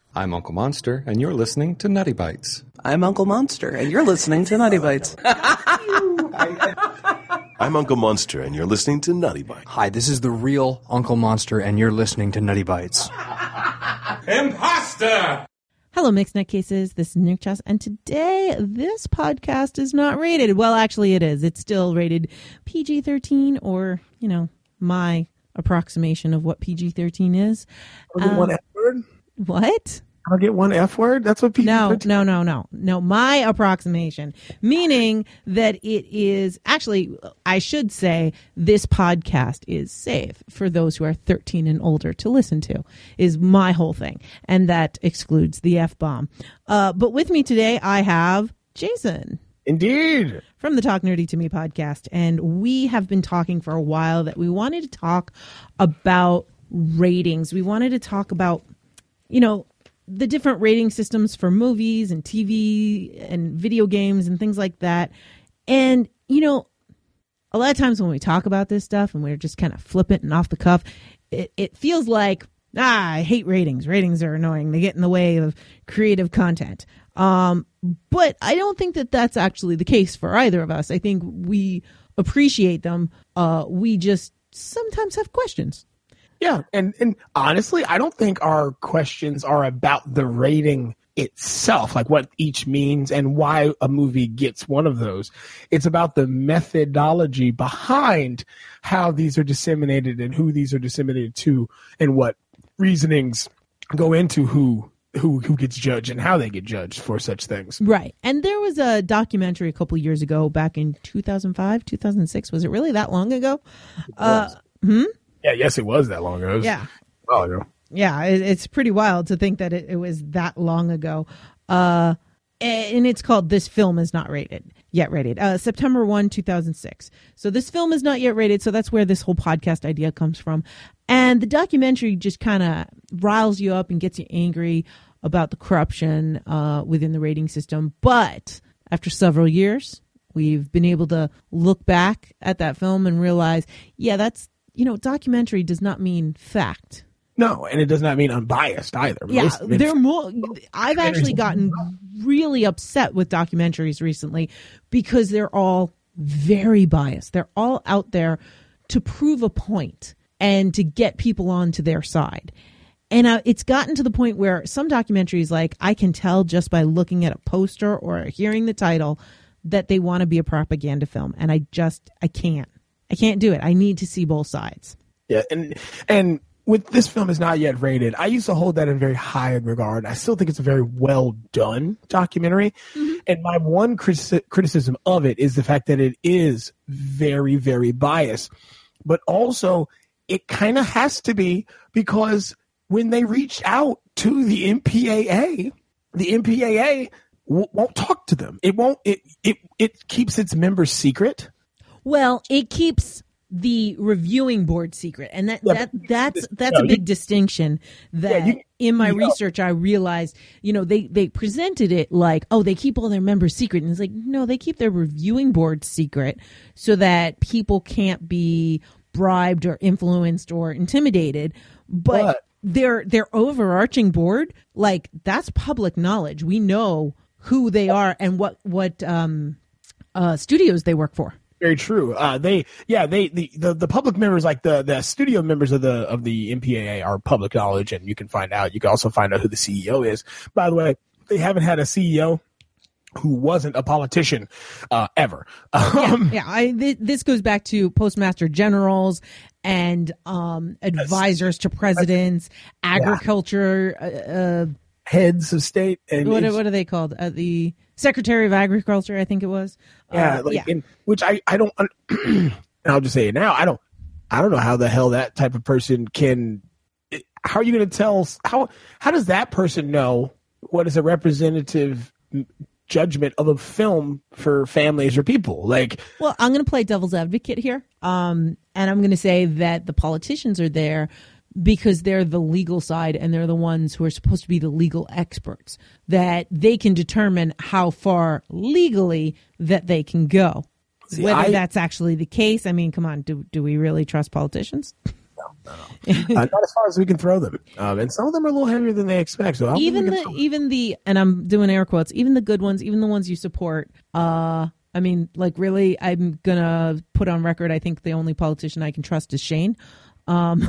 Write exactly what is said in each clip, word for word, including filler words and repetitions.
I'm Uncle Monster, and you're listening to Nutty Bites. I'm Uncle Monster, and you're listening to Nutty Bites. I'm Uncle Monster, and you're listening to Nutty Bites. Hi, this is the real Uncle Monster, and you're listening to Nutty Bites. Imposter! Hello, Mixed Nutcases. This is Nick Chess, and today this podcast is not rated. Well, actually, it is. It's still rated P G thirteen, or, you know, my approximation of what P G thirteen is. I'll get um, one F word? What? I'll get one F word? That's what P G thirteen No, no, no, no. No, my approximation, meaning that it is, actually, I should say this podcast is safe for those who are thirteen and older to listen to, is my whole thing. And that excludes the F-bomb. Uh, but with me today, I have Jason. Indeed. From the Talk Nerdy to Me podcast. And we have been talking for a while that we wanted to talk about ratings. We wanted to talk about, you know, the different rating systems for movies and T V and video games and things like that. And, you know, a lot of times when we talk about this stuff and we're just kind of flippant and off the cuff, it, it feels like, ah, I hate ratings. Ratings are annoying. They get in the way of creative content. Um, but I don't think that that's actually the case for either of us. I think we appreciate them. Uh, we just sometimes have questions. Yeah, and, and honestly, I don't think our questions are about the rating itself, like what each means and why a movie gets one of those. It's about the methodology behind how these are disseminated and who these are disseminated to and what reasonings go into who who who gets judged and how they get judged for such things. Right. And there was a documentary a couple years ago, back in two thousand five, two thousand six. Was it really that long ago? Uh, hmm? Yeah, yes, it was that long ago. Yeah. A while ago. Yeah, it, it's pretty wild to think that it, it was that long ago. Uh, and it's called This Film Is Not Rated, Yet Rated. Uh, September first, two thousand six. So this film is not yet rated, so that's where this whole podcast idea comes from. And the documentary just kind of riles you up and gets you angry about the corruption uh, within the rating system. But after several years, we've been able to look back at that film and realize, yeah, that's, you know, documentary does not mean fact. No, and it does not mean unbiased either. Yeah, Most, they're more. I've actually gotten really upset with documentaries recently because they're all very biased. They're all out there to prove a point and to get people onto their side. And uh, it's gotten to the point where some documentaries, like, I can tell just by looking at a poster or hearing the title that they want to be a propaganda film, and I just I can't. I can't do it. I need to see both sides. Yeah, and and with This Film Is Not Yet Rated, I used to hold that in very high regard. I still think it's a very well done documentary. Mm-hmm. And my one criti- criticism of it is the fact that it is very, very biased. But also, it kind of has to be, because when they reached out to the M P A A, the M P A A w- won't talk to them. It won't. It it it keeps its members secret. Well, it keeps the reviewing board secret, and that, yeah, that that's that's no, a big you, distinction that yeah, you, in my research know. I realized, you know, they, they presented it like, oh, they keep all their members secret. And it's like, no, they keep their reviewing board secret so that people can't be bribed or influenced or intimidated. But what? their their overarching board, like, that's public knowledge. We know who they are and what, what um, uh, studios they work for. Very true. Uh, they, yeah, they, the, the, the public members, like the, the studio members of the, of the M P A A are public knowledge, and you can find out. You can also find out who the C E O is. By the way, they haven't had a C E O who wasn't a politician, uh, ever. Um, yeah, yeah. I, th- this goes back to postmaster generals and, um, advisors to presidents, yeah. agriculture, uh, uh, heads of state. And what, what are they called? Uh, the Secretary of Agriculture, I think it was. Yeah, uh, like, yeah. In, which I, I don't, and I'll just say it now. I don't, I don't know how the hell that type of person can, how are you going to tell, how, how does that person know what is a representative judgment of a film for families or people? Like, well, I'm going to play devil's advocate here. Um, and I'm going to say that the politicians are there because they're the legal side and they're the ones who are supposed to be the legal experts, that they can determine how far legally that they can go. See, Whether I, that's actually the case. I mean, come on, do do we really trust politicians? no, no. uh, not as far as we can throw them, um, and some of them are a little heavier than they expect. So even the even the and I'm doing air quotes, even the good ones, even the ones you support. Uh, I mean, like really, I'm gonna put on record. I think the only politician I can trust is Shane. Um,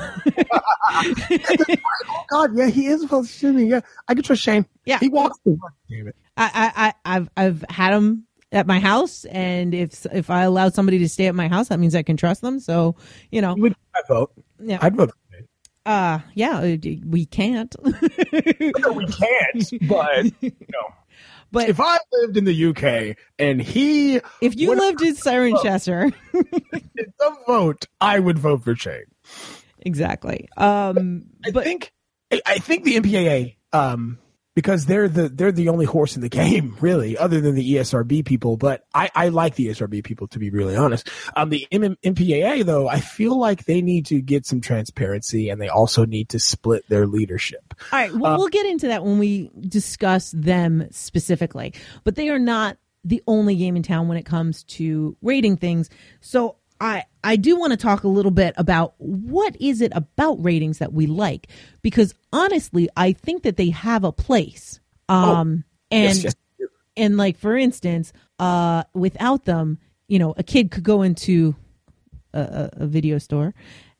oh God, yeah, he is a politician. Yeah, I can trust Shane. Yeah, he walks the work. Damn it. I, I, I've I've had him at my house, and if if I allow somebody to stay at my house, that means I can trust them. So you know, would I vote? Yeah, I'd vote. Uh, yeah, we can't. No, we can't. But you know, but if I lived in the U K and he, if you lived in Cirencester, it's a vote, I would vote for Shane. Exactly. Um, I but think I think the M P A A, um, because they're the they're the only horse in the game, really, other than the E S R B people. But I, I like the E S R B people, to be really honest. Um, the M P A A, though, I feel like they need to get some transparency, and they also need to split their leadership. All right, well, uh, we'll get into that when we discuss them specifically. But they are not the only game in town when it comes to rating things. So I I do want to talk a little bit about what is it about ratings that we like, because honestly, I think that they have a place. Um, oh, and yes, yes. and like for instance, uh, without them, you know, a kid could go into a, a video store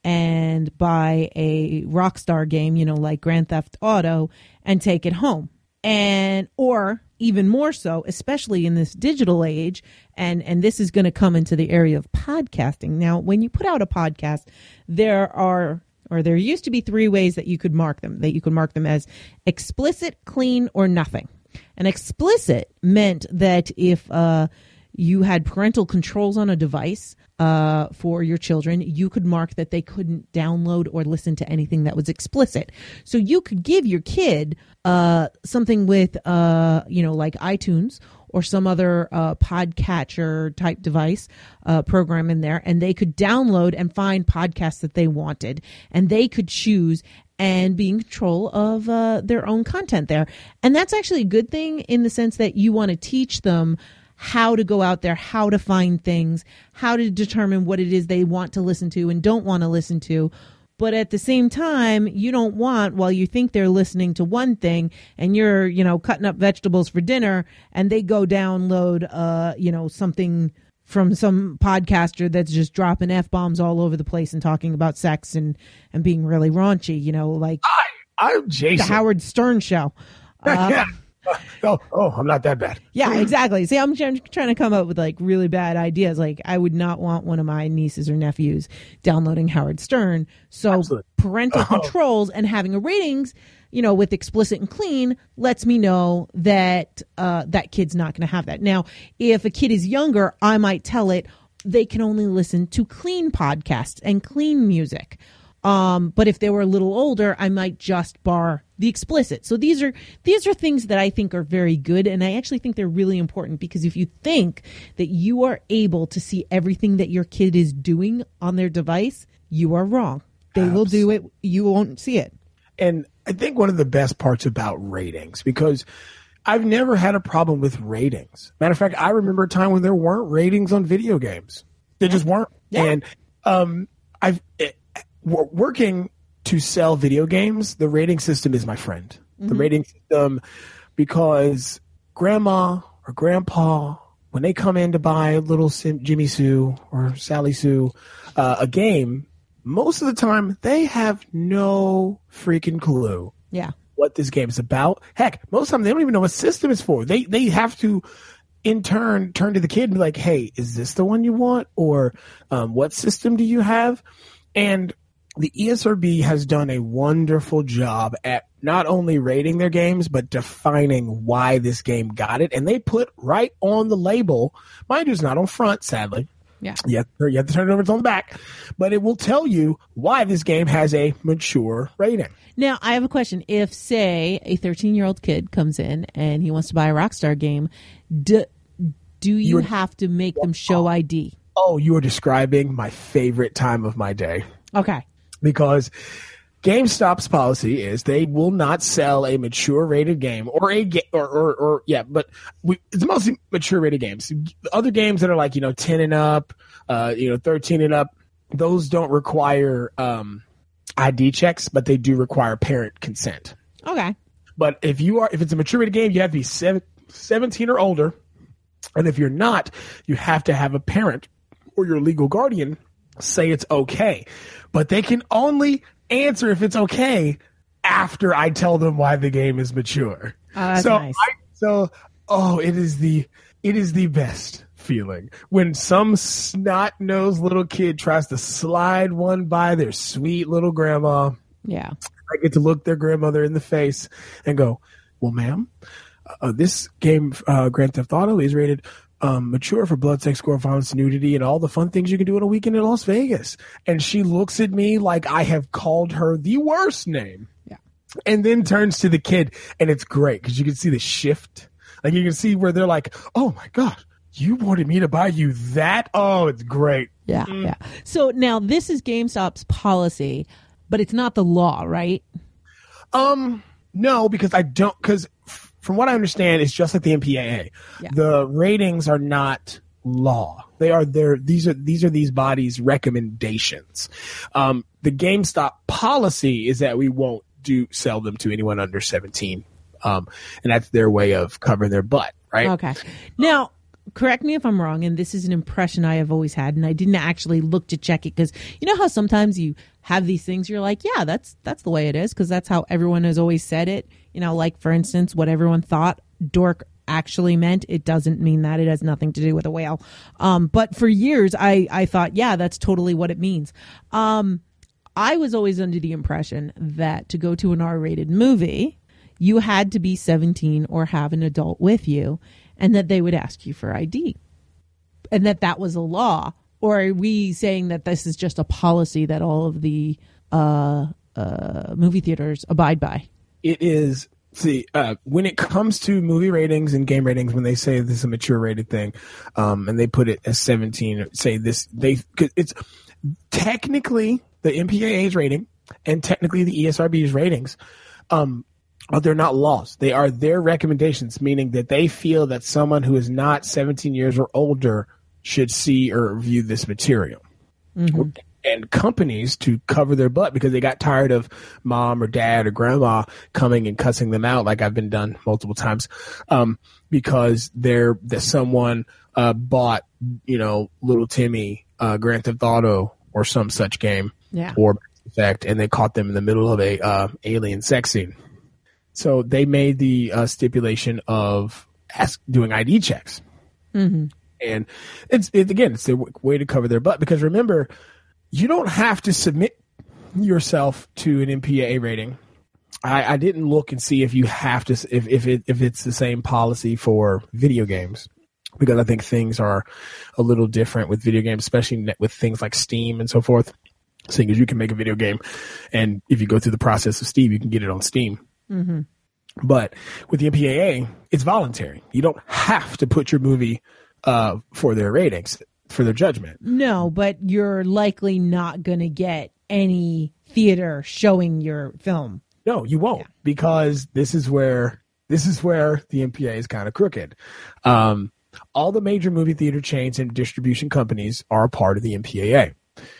and buy a Rockstar game, you know, like Grand Theft Auto, and take it home. And or even more so, especially in this digital age, and, and this is going to come into the area of podcasting. Now, when you put out a podcast, there are, or there used to be three ways that you could mark them, that you could mark them as explicit, clean, or nothing. And explicit meant that if uh, you had parental controls on a device uh, for your children, you could mark that they couldn't download or listen to anything that was explicit. So you could give your kid uh, something with, uh, you know, like iTunes or some other uh, podcatcher type device uh, program in there, and they could download and find podcasts that they wanted, and they could choose and be in control of uh, their own content there. And that's actually a good thing in the sense that you want to teach them how to go out there, how to find things, how to determine what it is they want to listen to and don't want to listen to. But at the same time, you don't want, while you think they're listening to one thing and you're, you know, cutting up vegetables for dinner, and they go download, uh, you know, something from some podcaster that's just dropping F-bombs all over the place and talking about sex and, and being really raunchy, you know, like I, I'm Jason. The Howard Stern show. Uh, yeah. Oh, oh, I'm not that bad. Yeah, exactly. See, I'm, I'm trying to come up with like really bad ideas. Like, I would not want one of my nieces or nephews downloading Howard Stern. So Absolutely. parental oh. controls and having a ratings, you know, with explicit and clean lets me know that uh, that kid's not going to have that. Now, if a kid is younger, I might tell it they can only listen to clean podcasts and clean music. Um, but if they were a little older, I might just bar the explicit. So these are these are things that I think are very good, and I actually think they're really important, because if you think that you are able to see everything that your kid is doing on their device, you are wrong. They Absolutely. will do it. You won't see it. And I think one of the best parts about ratings, because I've never had a problem with ratings. Matter of fact, I remember a time when there weren't ratings on video games. There just weren't. Yeah. And um, I've... It, working to sell video games, the rating system is my friend. Mm-hmm. The rating system, because grandma or grandpa, when they come in to buy little Sim- Jimmy Sue or Sally Sue uh, a game, most of the time they have no freaking clue yeah. what this game is about. Heck, most of the time they don't even know what system it's for. They they have to in turn turn to the kid and be like, hey, is this the one you want? Or um, what system do you have? And the E S R B has done a wonderful job at not only rating their games, but defining why this game got it. And they put right on the label, mind you, it's not on front, sadly. Yeah. You have, you have to turn it over, it's on the back. But it will tell you why this game has a mature rating. Now, I have a question. If, say, a thirteen-year-old kid comes in and he wants to buy a Rockstar game, do, do you You're, have to make them show I D? Oh, you are describing my favorite time of my day. Okay. Because GameStop's policy is they will not sell a mature rated game or a ga- or, or or yeah, but we, it's mostly mature rated games. Other games that are like, you know, ten and up, uh, you know, thirteen and up, those don't require um, I D checks, but they do require parent consent. Okay. But if you are, if it's a mature rated game, you have to be seven, seventeen or older. And if you're not, you have to have a parent or your legal guardian say it's okay. But they can only answer if it's okay after I tell them why the game is mature. Oh, that's so, nice. I, so, oh, it is the, it is the best feeling when some snot-nosed little kid tries to slide one by their sweet little grandma. Yeah. I get to look their grandmother in the face and go, well, ma'am, uh, this game, uh, Grand Theft Auto, is rated um, mature for blood, sex, gore, violence, nudity, and all the fun things you can do in a weekend in Las Vegas. And she looks at me like I have called her the worst name. Yeah. And then turns to the kid, and it's great because you can see the shift. Like you can see where they're like, oh, my God. You wanted me to buy you that? Oh, it's great. Yeah, mm. yeah. So now this is GameStop's policy, but it's not the law, right? Um, no, because I don't. Because f- from what I understand, it's just like the M P A A. Yeah. The ratings are not law. They are their. These are these are these bodies' recommendations. Um, the GameStop policy is that we won't do sell them to anyone under seventeen. Um, and that's their way of covering their butt, right? Okay. Now. Correct me if I'm wrong, and this is an impression I have always had, and I didn't actually look to check it because you know how sometimes you have these things, you're like, yeah, that's that's the way it is because that's how everyone has always said it. You know, like for instance, what everyone thought dork actually meant, it doesn't mean that. It has nothing to do with a whale. Um, but for years, I I thought, yeah, that's totally what it means. Um, I was always under the impression that to go to an R-rated movie, you had to be seventeen or have an adult with you. And that they would ask you for I D, and that that was a law. Or are we saying that this is just a policy that all of the uh, uh, movie theaters abide by? It is. See, uh, when it comes to movie ratings and game ratings, when they say this is a mature rated thing, um, and they put it as seventeen, say this, they cause it's technically the M P A A's rating and technically the E S R B's ratings. Um, But they're not laws. They are their recommendations, meaning that they feel that someone who is not seventeen years or older should see or view this material. Mm-hmm. And companies, to cover their butt because they got tired of mom or dad or grandma coming and cussing them out, like I've been done multiple times, um, because they're that someone uh, bought, you know, little Timmy uh, Grand Theft Auto or some such game, yeah, or Mass Effect, and they caught them in the middle of a uh, alien sex scene. So they made the uh, stipulation of ask, doing I D checks. Mm-hmm. And it's, it, again, it's a w- way to cover their butt because remember, you don't have to submit yourself to an M P A A rating. I, I didn't look and see if you have to, if, if it, if it's the same policy for video games, because I think things are a little different with video games, especially with things like Steam and so forth. Seeing as you can make a video game and if you go through the process of Steam, you can get it on Steam. Mm-hmm. But with the M P A A, it's voluntary. You don't have to put your movie uh, for their ratings, for their judgment. No, but you're likely not going to get any theater showing your film. No, you won't, yeah. Because this is where this is where the M P A A is kind of crooked. Um, all the major movie theater chains and distribution companies are a part of the M P A A.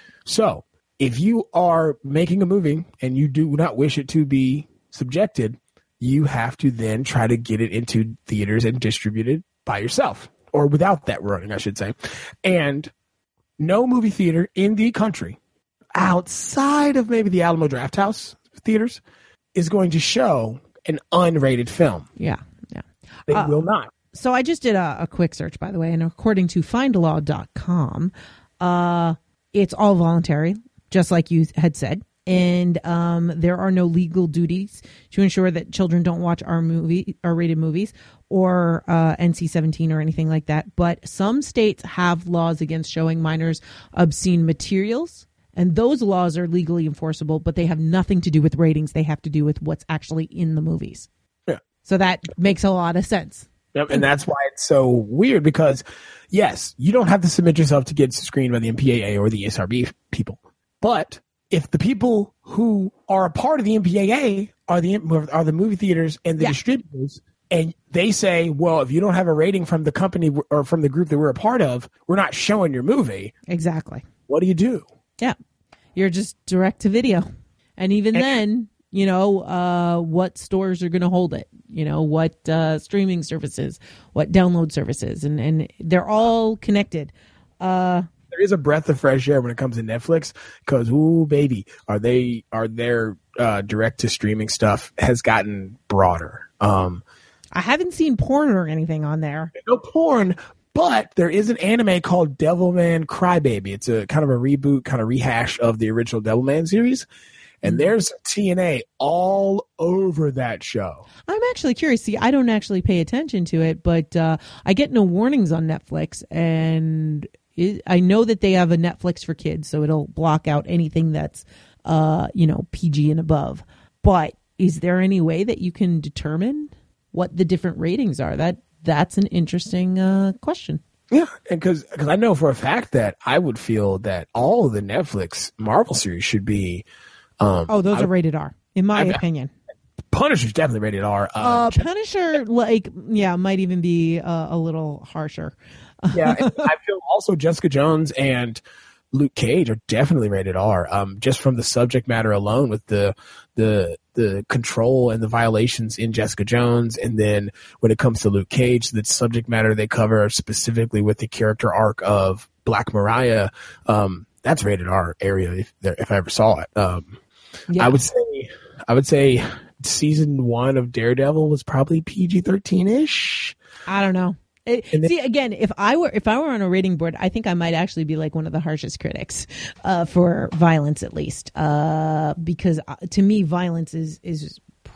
So if you are making a movie and you do not wish it to be subjected, you have to then try to get it into theaters and distribute it by yourself or without that running, I should say. And no movie theater in the country outside of maybe the Alamo Drafthouse theaters is going to show an unrated film. Yeah. Yeah. They uh, will not. So I just did a, a quick search, by the way, and according to find law dot com, uh, it's all voluntary, just like you had said. And um, there are no legal duties to ensure that children don't watch our movie, R-rated movies, or uh, N C seventeen or anything like that. But some states have laws against showing minors obscene materials, and those laws are legally enforceable. But they have nothing to do with ratings; they have to do with what's actually in the movies. Yeah. So that makes a lot of sense. Yep, and that's why it's so weird because, yes, you don't have to submit yourself to get screened by the M P A A or the E S R B people, but if the people who are a part of the M P A A are the are the movie theaters and the yeah. distributors, and they say, well, if you don't have a rating from the company or from the group that we're a part of, we're not showing your movie. Exactly. What do you do? Yeah. You're just direct to video. And even And- then, you know, uh, what stores are going to hold it? You know, what uh, streaming services, what download services, and, and they're all connected. Uh, there is a breath of fresh air when it comes to Netflix because, ooh, baby, are they are their uh, direct to streaming stuff has gotten broader. Um, I haven't seen porn or anything on there. no porn, but there is an anime called Devilman Crybaby. It's a kind of a reboot, kind of rehash of the original Devilman series. And there's T N A all over that show. I'm actually curious. See, I don't actually pay attention to it, but uh, I get no warnings on Netflix, and it, I know that they have a Netflix for kids, so it'll block out anything that's, uh, you know, P G and above. But is there any way that you can determine what the different ratings are? That that's an interesting uh, question. Yeah, and because I know for a fact that I would feel that all of the Netflix Marvel series should be. Um, Oh, those I- are rated R, in my I- opinion. Punisher's definitely rated R. Uh, Uh, Punisher, like, yeah, might even be uh, a little harsher. yeah, and I feel also Jessica Jones and Luke Cage are definitely rated R. Um, just from the subject matter alone, with the the the control and the violations in Jessica Jones, and then when it comes to Luke Cage, the subject matter they cover specifically with the character arc of Black Mariah, um, that's rated R area if if I ever saw it. Um, Yeah. I would say I would say season one of Daredevil was probably P G thirteen ish. I don't know. It, And then- see, again, if I were if I were on a rating board, I think I might actually be like one of the harshest critics uh, for violence, at least, uh, because uh, to me, violence is is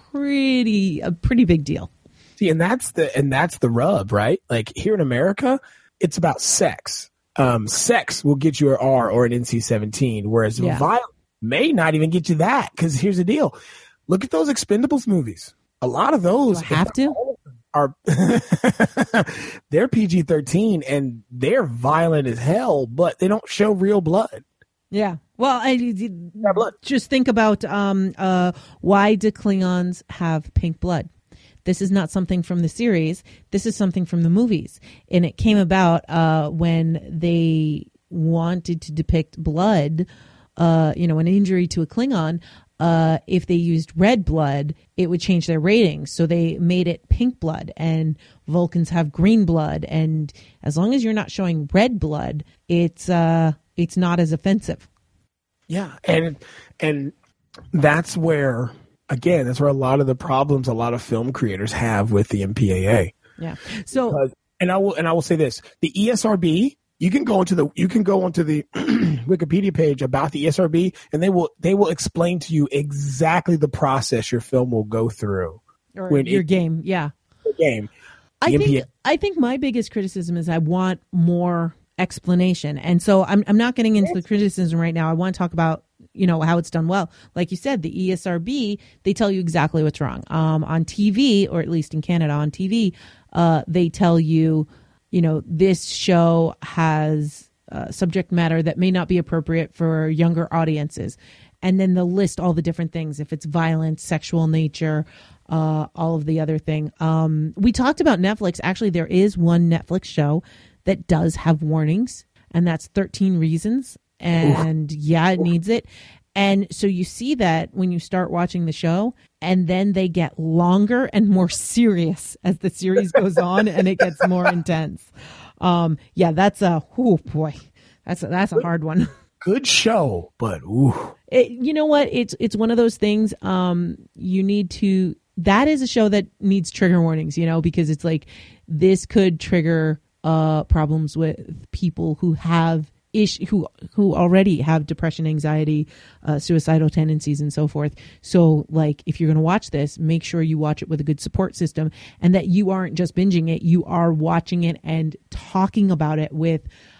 pretty a pretty big deal. See, and that's the and that's the rub, right? Like here in America, it's about sex. Um, sex will get you an R or an N C seventeen, whereas Yeah. violence may not even get you that. Because here's the deal: look at those Expendables movies. A lot of those Do I have to? are they're P G thirteen and they're violent as hell, but they don't show real blood. Yeah. Well, I Yeah, blood. just think about um, uh, why do Klingons have pink blood? This is not something from the series. This is something from the movies. And it came about uh, when they wanted to depict blood, uh, you know, an injury to a Klingon. Uh, if they used red blood, it would change their ratings. So they made it pink blood, and Vulcans have green blood. And as long as you're not showing red blood, it's uh, it's not as offensive. Yeah, and and that's where again, that's where a lot of the problems a lot of film creators have with the M P A A. Yeah. So Uh, and I will and I will say this: the E S R B. You can go into the you can go onto the Wikipedia page about the E S R B, and they will they will explain to you exactly the process your film will go through. or when your it- game, yeah. The game. I The think M P A I think my biggest criticism is I want more explanation, and so I'm I'm not getting into the criticism right now. I want to talk about you know how it's done well. Like you said, the E S R B, they tell you exactly what's wrong. Um, on T V, or at least in Canada on T V, uh, they tell you, you know, this show has uh, subject matter that may not be appropriate for younger audiences. And then they'll list all the different things, if it's violence, sexual nature, uh, all of the other thing. Um, we talked about Netflix. Actually, there is one Netflix show that does have warnings, and that's thirteen Reasons. And yeah, it needs it. And so you see that when you start watching the show, and then they get longer and more serious as the series goes on, and it gets more intense. Um, yeah, that's a, oh boy, that's a, that's a hard one. Good show, but ooh. It, you know what? It's it's one of those things. Um, you need to. That is a show that needs trigger warnings. You know, because it's like this could trigger uh problems with people who have ish who who already have depression, anxiety, uh, suicidal tendencies, and so forth. So, like, if you're going to watch this, make sure you watch it with a good support system, and that you aren't just binging it. You are watching it and talking about it with,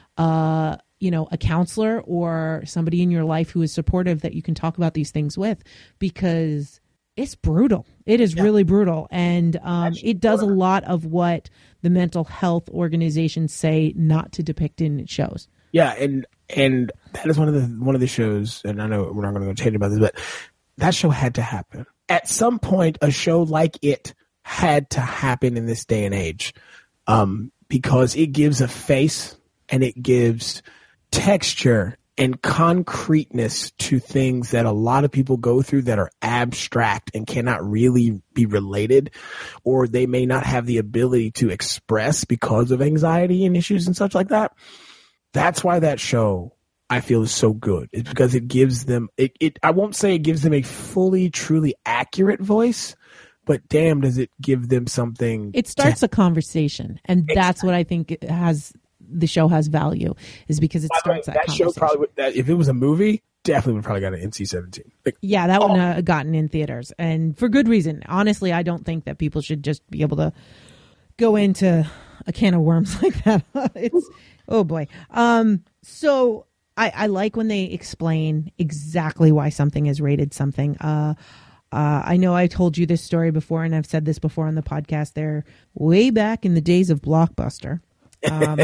uh. you know, a counselor or somebody in your life who is supportive that you can talk about these things with, because it's brutal. It is really brutal. And um, it does a lot of what the mental health organizations say not to depict in shows. Yeah, and and that is one of the one of the shows, and I know we're not going to go change about this, but that show had to happen. At some point, a show like it had to happen in this day and age, um, because it gives a face and it gives texture and concreteness to things that a lot of people go through that are abstract and cannot really be related, or they may not have the ability to express because of anxiety and issues and such like that. That's why that show, I feel, is so good. It's because it gives them, it, it I won't say it gives them a fully, truly accurate voice, but damn, does it give them something. It starts to, a conversation, and exactly. That's what I think it has. The show has value is because it starts that, that conversation. Show probably would, that, if it was a movie, definitely would probably got an N C seventeen. Like, yeah, that oh. would have gotten in theaters, and for good reason. Honestly, I don't think that people should just be able to go into a can of worms like that. It's oh boy. Um, so I, I like when they explain exactly why something is rated something. Uh, uh, I know I told you this story before, and I've said this before on the podcast. There, way back in the days of Blockbuster. Um,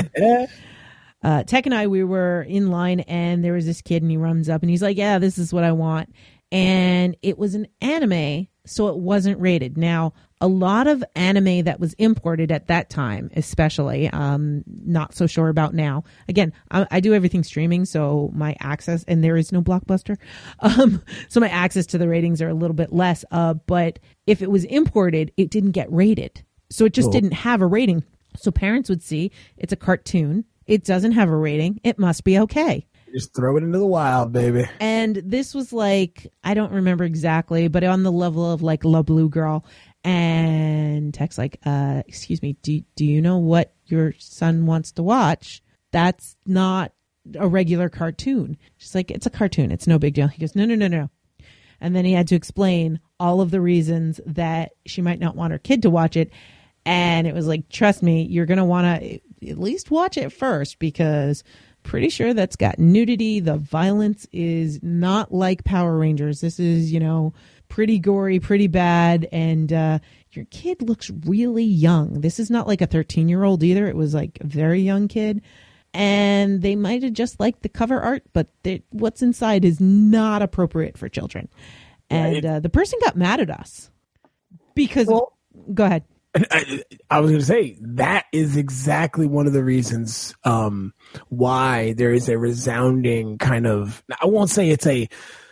uh, Tech and I, we were in line, and there was this kid, and he runs up and he's like, yeah, this is what I want. And it was an anime, so it wasn't rated. Now, a lot of anime that was imported at that time, especially, um, not so sure about now. Again, I, I do everything streaming, so my access, and there is no Blockbuster. Um, so my access to the ratings are a little bit less. Uh, but if it was imported, it didn't get rated. So it just cool. didn't have a rating. So parents would see it's a cartoon. It doesn't have a rating. It must be okay. Just throw it into the wild, baby. And this was like, I don't remember exactly, but on the level of like La Blue Girl. And Tech's like, uh, excuse me, do, do you know what your son wants to watch? That's not a regular cartoon. She's like, it's a cartoon. It's no big deal. He goes, no, no, no, no. And then he had to explain all of the reasons that she might not want her kid to watch it. And it was like, trust me, you're going to want to at least watch it first, because pretty sure that's got nudity. The violence is not like Power Rangers. This is, you know, pretty gory, pretty bad. And uh, your kid looks really young. This is not like a thirteen-year-old either. It was like a very young kid. And they might have just liked the cover art, but they, what's inside is not appropriate for children. And uh, the person got mad at us because, well, go ahead. I, I was going to say that is exactly one of the reasons um, why there is a resounding kind of, I won't say it's a,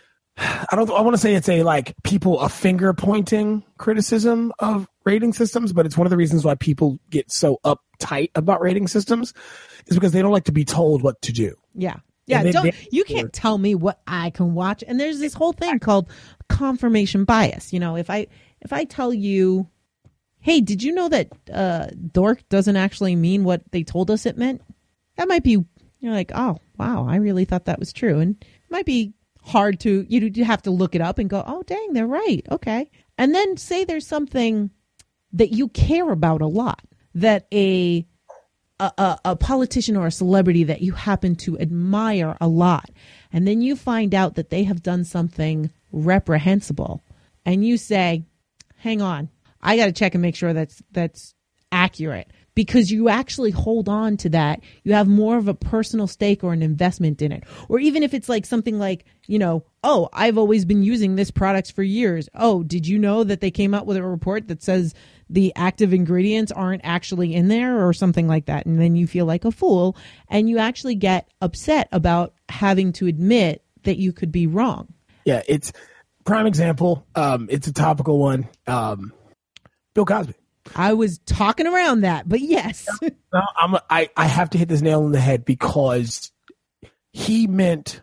I don't, I want to say it's a like people, a finger pointing criticism of rating systems, but it's one of the reasons why people get so uptight about rating systems is because they don't like to be told what to do. Yeah. Yeah. They, don't, they, you can't tell me what I can watch. And there's this whole thing called confirmation bias. You know, if I, if I tell you, hey, did you know that uh, dork doesn't actually mean what they told us it meant? That might be, you're like, oh, wow, I really thought that was true. And it might be hard to, you have to look it up and go, oh, dang, they're right. Okay. And then say there's something that you care about a lot, that a, a, a politician or a celebrity that you happen to admire a lot. And then you find out that they have done something reprehensible. And you say, hang on. I got to check and make sure that's that's accurate, because you actually hold on to that. You have more of a personal stake or an investment in it. Or even if it's like something like, you know, oh, I've always been using this product for years. Oh, did you know that they came out with a report that says the active ingredients aren't actually in there or something like that? And then you feel like a fool, and you actually get upset about having to admit that you could be wrong. Yeah, it's prime example. Um, it's a topical one. Um, Bill Cosby. I was talking around that, but yes. no, I'm a, I, I have to hit this nail on the head, because he meant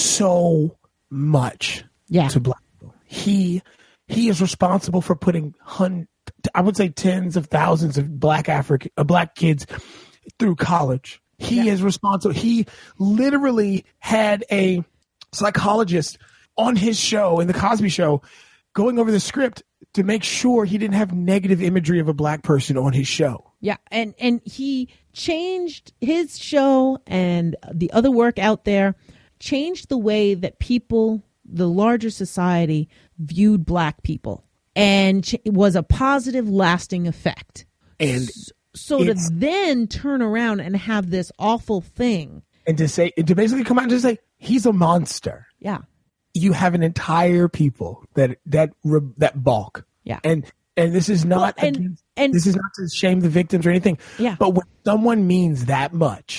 so much yeah. to black people. He he is responsible for putting hun- I would say tens of thousands of black African uh, black kids through college. He yeah. is responsible. He literally had a psychologist on his show, in the Cosby Show, going over the script to make sure he didn't have negative imagery of a black person on his show. Yeah, and, and he changed his show and the other work out there, changed the way that people, the larger society, viewed black people. And ch- it was a positive, lasting effect. And so to then turn around and have this awful thing. And to say, to basically come out and just say, he's a monster. Yeah. You have an entire people that that that balk. Yeah. And and this is not well, and, against, and this is not to shame the victims or anything. Yeah. But when someone means that much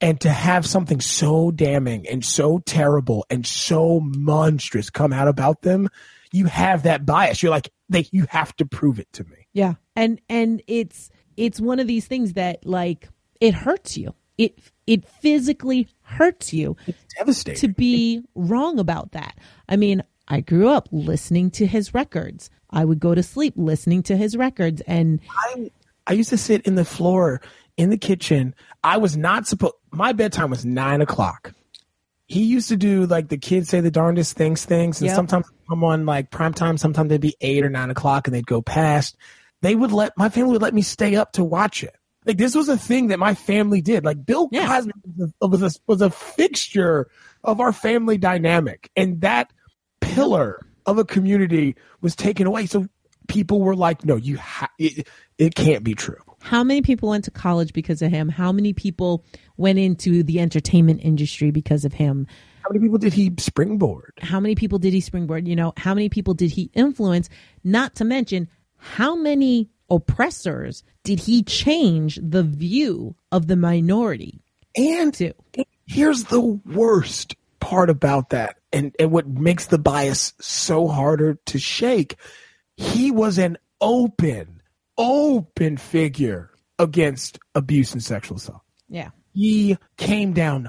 And to have something so damning and so terrible and so monstrous come out about them, you have that bias. You're like, they, you have to prove it to me. Yeah. And, and it's, it's one of these things that like, it hurts you. It, it physically hurts you. It's devastating to be wrong about that. I mean, I grew up listening to his records. I would go to sleep listening to his records. And I, I used to sit in the floor in the kitchen. I was not supposed, my bedtime was nine o'clock. He used to do like the kids say the darndest things things. And yep. sometimes come on like prime time. Sometimes they'd be eight or nine o'clock and they'd go past. They would let, my family would let me stay up to watch it. Like this was a thing that my family did. Like Bill yeah. Cosby was a, was, a, was a fixture of our family dynamic. And that pillar of a community was taken away. So people were like, no, you ha- it, it can't be true. How many people went to college because of him? How many people went into the entertainment industry because of him? How many people did he springboard? How many people did he springboard? You know, how many people did he influence? Not to mention, how many oppressors did he change the view of the minority? And to? Here's the worst part about that, and, and what makes the bias so harder to shake. He was an open, open figure against abuse and sexual assault. Yeah. He came down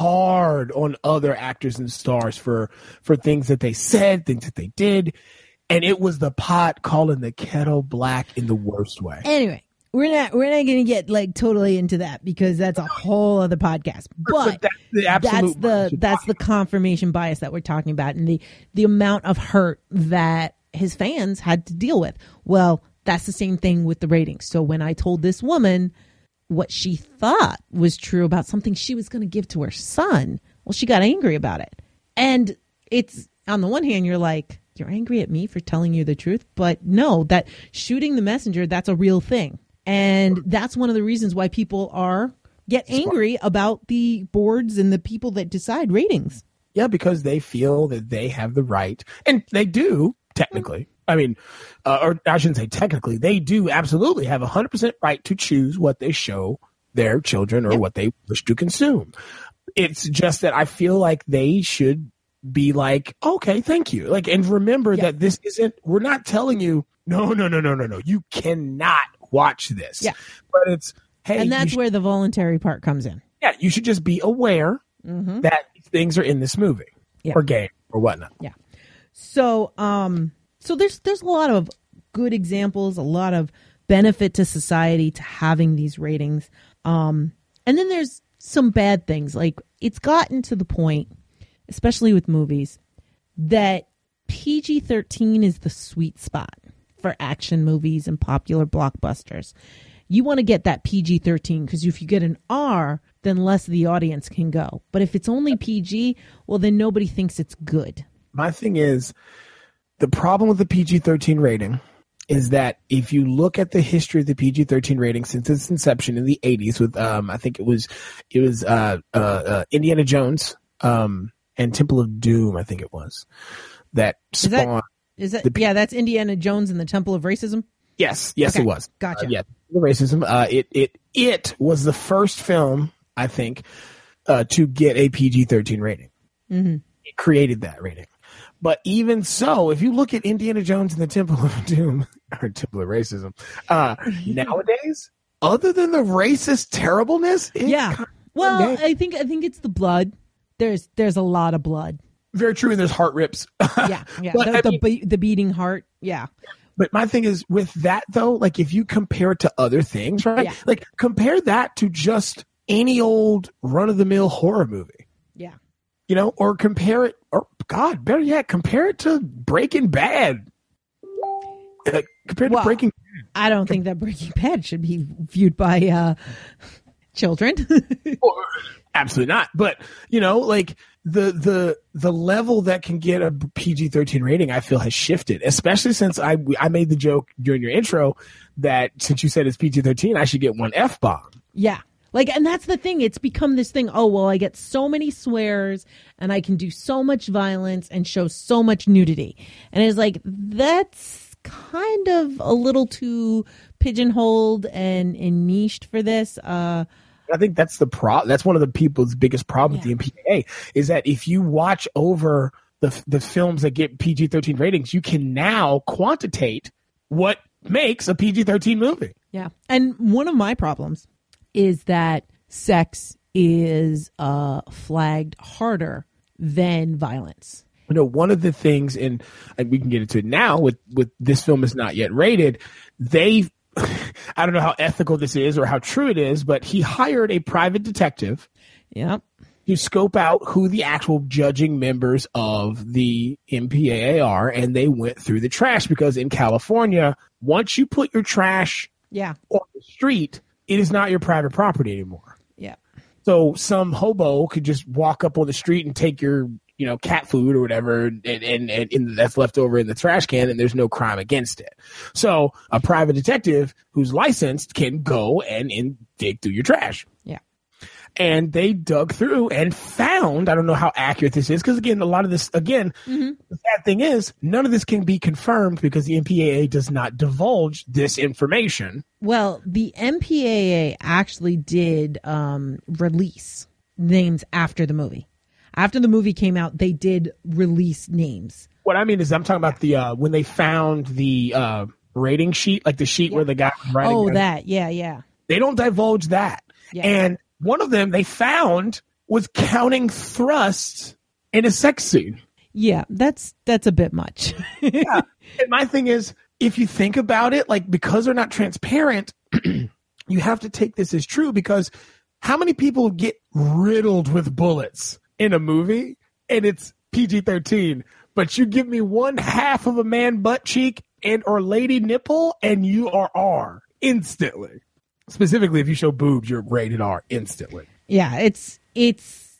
hard on other actors and stars for, for things that they said, things that they did. And it was the pot calling the kettle black in the worst way. Anyway, we're not we're not going to get like totally into that because that's a whole other podcast. But, but that's the absolute that's the that's the confirmation bias that we're talking about, and the the amount of hurt that his fans had to deal with. Well, that's the same thing with the ratings. So when I told this woman what she thought was true about something she was going to give to her son, well, she got angry about it. And it's on the one hand, you're like, you're angry at me for telling you the truth, but no, that shooting the messenger, that's a real thing. And that's one of the reasons why people are get angry about the boards and the people that decide ratings. Yeah, because they feel that they have the right, and they do technically. I mean, uh, or I shouldn't say technically, they do absolutely have a hundred percent right to choose what they show their children or yep. what they wish to consume. It's just that I feel like they should be like, okay, thank you. Like, and remember yep. that this isn't, we're not telling you, no, no, no, no, no, no, you cannot watch this. Yeah. But it's, hey. And that's should, where the voluntary part comes in. Yeah. You should just be aware mm-hmm. that things are in this movie yeah. or game or whatnot. Yeah. So, um, so there's, there's a lot of good examples, a lot of benefit to society to having these ratings. Um, and then there's some bad things. Like it's gotten to the point, especially with movies, that P G thirteen is the sweet spot for action movies and popular blockbusters. You want to get that P G thirteen because if you get an R, then less of the audience can go. But if it's only P G, well, then nobody thinks it's good. My thing is, the problem with the P G thirteen rating is that if you look at the history of the P G thirteen rating since its inception in the eighties with, um, I think it was, it was uh, uh, uh, Indiana Jones um, and Temple of Doom, I think it was, that spawned. Is that, P- yeah, that's Indiana Jones and the Temple of Racism? Yes, yes, okay. it was. Gotcha. Uh, yeah, the racism. Uh, it, it, it was the first film, I think, uh, to get a P G thirteen rating. Mm-hmm. It created that rating. But even so, if you look at Indiana Jones and the Temple of Doom, or Temple of Racism, uh, nowadays, other than the racist terribleness, yeah. Kind of well, amazing. I think I think it's the blood. There's there's a lot of blood. Very true, and there's heart rips. yeah, yeah. But, the, I the, mean, be- the beating heart. Yeah. But my thing is with that though, like if you compare it to other things, right? Yeah. Like compare that to just any old run of the mill horror movie. Yeah. You know, or compare it, or God, better yet, compare it to Breaking Bad. Uh, compared well, to Breaking Bad. I don't think that Breaking Bad should be viewed by uh, children. Well, absolutely not. But, you know, like the the the level that can get a P G thirteen rating, I feel has shifted, especially since I I made the joke during your intro that since you said it's P G thirteen, I should get one F-bomb. Yeah. Like, and that's the thing. It's become this thing. Oh, well, I get so many swears and I can do so much violence and show so much nudity. And it's like, that's kind of a little too pigeonholed and, and niched for this. Uh, I think that's the pro. That's one of the people's biggest problem Yeah. with the M P A A is that if you watch over the the films that get P G thirteen ratings, you can now quantitate what makes a P G thirteen movie. Yeah. And one of my problems is that sex is uh, flagged harder than violence. You know, one of the things, and, and we can get into it now with, with this film is not yet rated, they, I don't know how ethical this is or how true it is, but he hired a private detective Yep. to scope out who the actual judging members of the M P A A are, and they went through the trash because in California, once you put your trash Yeah. on the street, it is not your private property anymore. Yeah. So some hobo could just walk up on the street and take your, you know, cat food or whatever, and, and, and, and that's left over in the trash can, and there's no crime against it. So a private detective who's licensed can go and, and dig through your trash. Yeah. And they dug through and found, I don't know how accurate this is, because again, a lot of this, again, Mm-hmm. the sad thing is, none of this can be confirmed because the M P A A does not divulge this information. Well, the M P A A actually did um, release names after the movie. After the movie came out, they did release names. What I mean is, I'm talking about the, uh, when they found the uh, rating sheet, like the sheet where the guy was writing. Oh, down- that. Yeah, yeah. They don't divulge that. Yeah. And one of them they found was counting thrusts in a sex scene. Yeah, that's that's a bit much. Yeah. And my thing is, if you think about it, like, because they're not transparent, you have to take this as true, because how many people get riddled with bullets in a movie and it's P G thirteen, but you give me one half of a man butt cheek and or lady nipple and you are R instantly. Specifically, if you show boobs, you're rated R instantly. Yeah, it's it's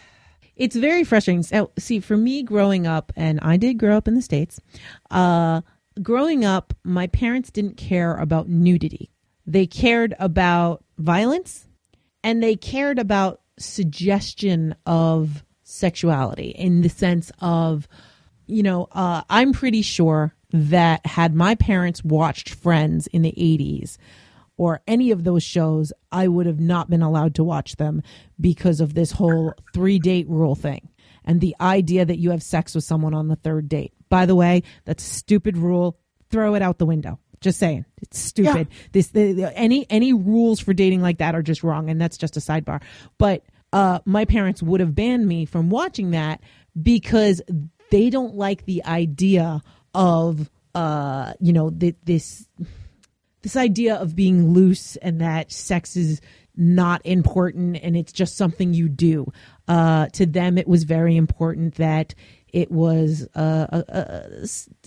it's very frustrating. So, see, for me growing up, and I did grow up in the States, uh, growing up, my parents didn't care about nudity. They cared about violence, and they cared about suggestion of sexuality in the sense of, you know, uh, I'm pretty sure that had my parents watched Friends in the eighties, or any of those shows, I would have not been allowed to watch them because of this whole three date rule thing. And the idea that you have sex with someone on the third date. By the way, that's a stupid rule. Throw it out the window. Just saying. It's stupid. Yeah. This the, the, any any rules for dating like that are just wrong, and that's just a sidebar. But uh, my parents would have banned me from watching that because they don't like the idea of uh, you know, th- this This idea of being loose and that sex is not important and it's just something you do. Uh, to them, it was very important that it was uh, a, a,